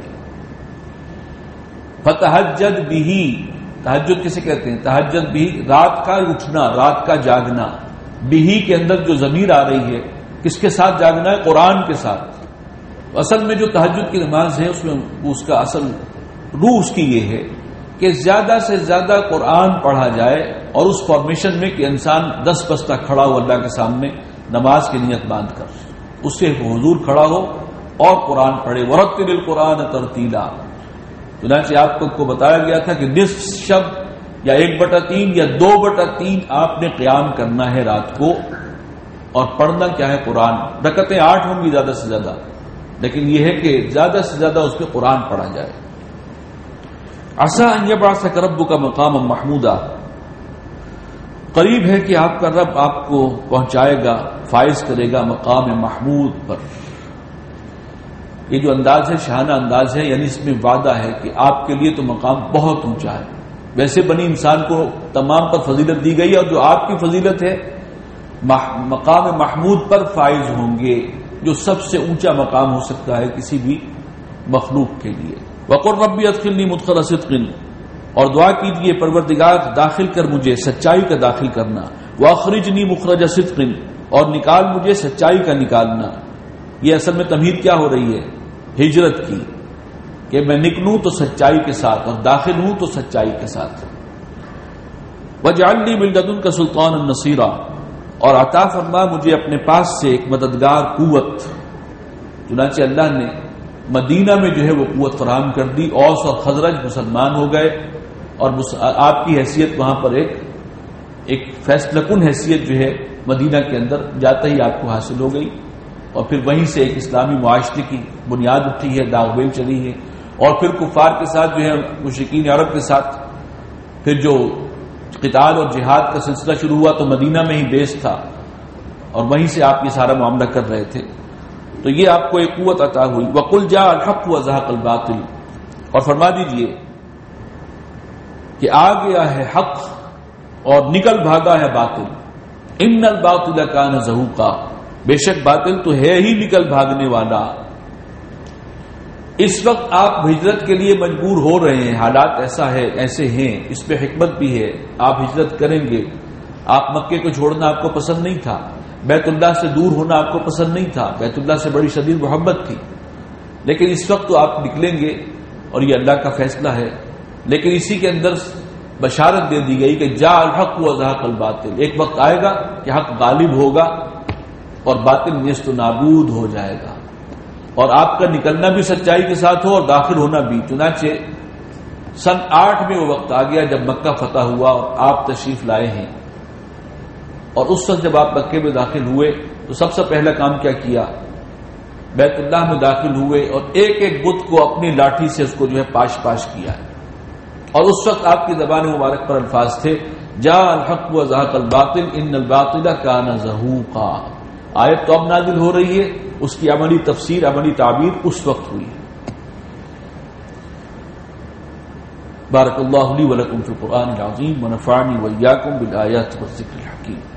فتہجد بہ، تہجد کسے کہتے ہیں؟ تہجد بہ، رات کا اٹھنا، رات کا جاگنا. بہ کے اندر جو ضمیر آ رہی ہے کس کے ساتھ جاگنا ہے؟ قرآن کے ساتھ. اصل میں جو تہجد کی نماز ہے اس میں اس کا اصل روح اس کی یہ ہے کہ زیادہ سے زیادہ قرآن پڑھا جائے، اور اس فارمیشن میں کہ انسان 10 بستہ کھڑا ہو اللہ کے سامنے نماز کی نیت باندھ کر، اس سے حضور کھڑا ہو اور قرآن پڑھے. ورتل القرآن ترتیلا، چنانچہ آپ کو بتایا گیا تھا کہ نصف شب یا 1/3 یا 2/3 آپ نے قیام کرنا ہے رات کو، اور پڑھنا کیا ہے؟ قرآن. رکعتیں 8 ہوں گی زیادہ سے زیادہ، لیکن یہ ہے کہ زیادہ سے زیادہ اس پہ قرآن پڑھا جائے. عسیٰ ان یبعثک ربک مقاما محمودا، قریب ہے کہ آپ کا رب آپ کو پہنچائے گا، فائز کرے گا مقام محمود پر. یہ جو انداز ہے شاہانہ انداز ہے، یعنی اس میں وعدہ ہے کہ آپ کے لیے تو مقام بہت اونچا ہے. ویسے بنی انسان کو تمام پر فضیلت دی گئی، اور جو آپ کی فضیلت ہے مقام محمود پر فائز ہوں گے، جو سب سے اونچا مقام ہو سکتا ہے کسی بھی مخلوق کے لیے. وقل ربی ادخلنی مدخل صدق، اور دعا کیجیے پروردگار داخل کر مجھے، سچائی کا داخل کرنا. واخرجنی مخرج صدق، اور نکال مجھے سچائی کا نکالنا. یہ اصل میں تمہید کیا ہو رہی ہے؟ ہجرت کی، کہ میں نکلوں تو سچائی کے ساتھ اور داخل ہوں تو سچائی کے ساتھ. وجعلنی من لدنک سلطانا نصیرا، اور عطا فرما مجھے اپنے پاس سے ایک مددگار قوت. چنانچہ اللہ نے مدینہ میں جو ہے وہ قوت فراہم کر دی. اوس اور خزرج مسلمان ہو گئے، اور آپ کی حیثیت وہاں پر ایک فیصلہ کن حیثیت جو ہے مدینہ کے اندر جاتے ہی آپ کو حاصل ہو گئی. اور پھر وہیں سے ایک اسلامی معاشرے کی بنیاد اٹھی ہے، داغ بیل چلی ہے. اور پھر کفار کے ساتھ جو ہے مشرکین عرب کے ساتھ پھر جو قتال اور جہاد کا سلسلہ شروع ہوا تو مدینہ میں ہی بیس تھا، اور وہیں سے آپ یہ سارا معاملہ کر رہے تھے. تو یہ آپ کو ایک قوت عطا ہوئی. وَقُلْ جَاءَ الْحَقُّ وَزَهَقَ الْبَاطِلُ، اور فرما دیجئے کہ آ گیا ہے حق اور نکل بھاگا ہے باطل. اِنَّ الْبَاطِلَ كَانَ زَهُوقًا، بے شک باطل تو ہے ہی نکل بھاگنے والا. اس وقت آپ ہجرت کے لیے مجبور ہو رہے ہیں، حالات ایسے ہیں، اس پہ حکمت بھی ہے. آپ ہجرت کریں گے، آپ مکے کو چھوڑنا آپ کو پسند نہیں تھا، بیت اللہ سے دور ہونا آپ کو پسند نہیں تھا، بیت اللہ سے بڑی شدید محبت تھی، لیکن اس وقت تو آپ نکلیں گے اور یہ اللہ کا فیصلہ ہے. لیکن اسی کے اندر بشارت دے دی گئی کہ جاء الحق وزهق الباطل، ایک وقت آئے گا کہ حق غالب ہوگا اور باطل نیست و نابود ہو جائے گا. اور آپ کا نکلنا بھی سچائی کے ساتھ ہو اور داخل ہونا بھی. چنانچہ سن 8 میں وہ وقت آ گیا جب مکہ فتح ہوا اور آپ تشریف لائے ہیں. اور اس وقت جب آپ مکے میں داخل ہوئے تو سب سے پہلا کام کیا کیا؟ بیت اللہ میں داخل ہوئے اور ایک ایک بت کو اپنی لاٹھی سے اس کو جو ہے پاش کیا ہے. اور اس وقت آپ کی زبان مبارک پر الفاظ تھے جاء الحق وزهق الباطل ان الباطل كان زهوقا. آیت تو اب نازل ہو رہی ہے، اس کی عملی تفسیر، عملی تعبیر اس وقت ہوئی. بارک اللہ لی ولکم فی القرآن العظیم ونفعنی وإیاکم بالآیات والذکر الحکیم.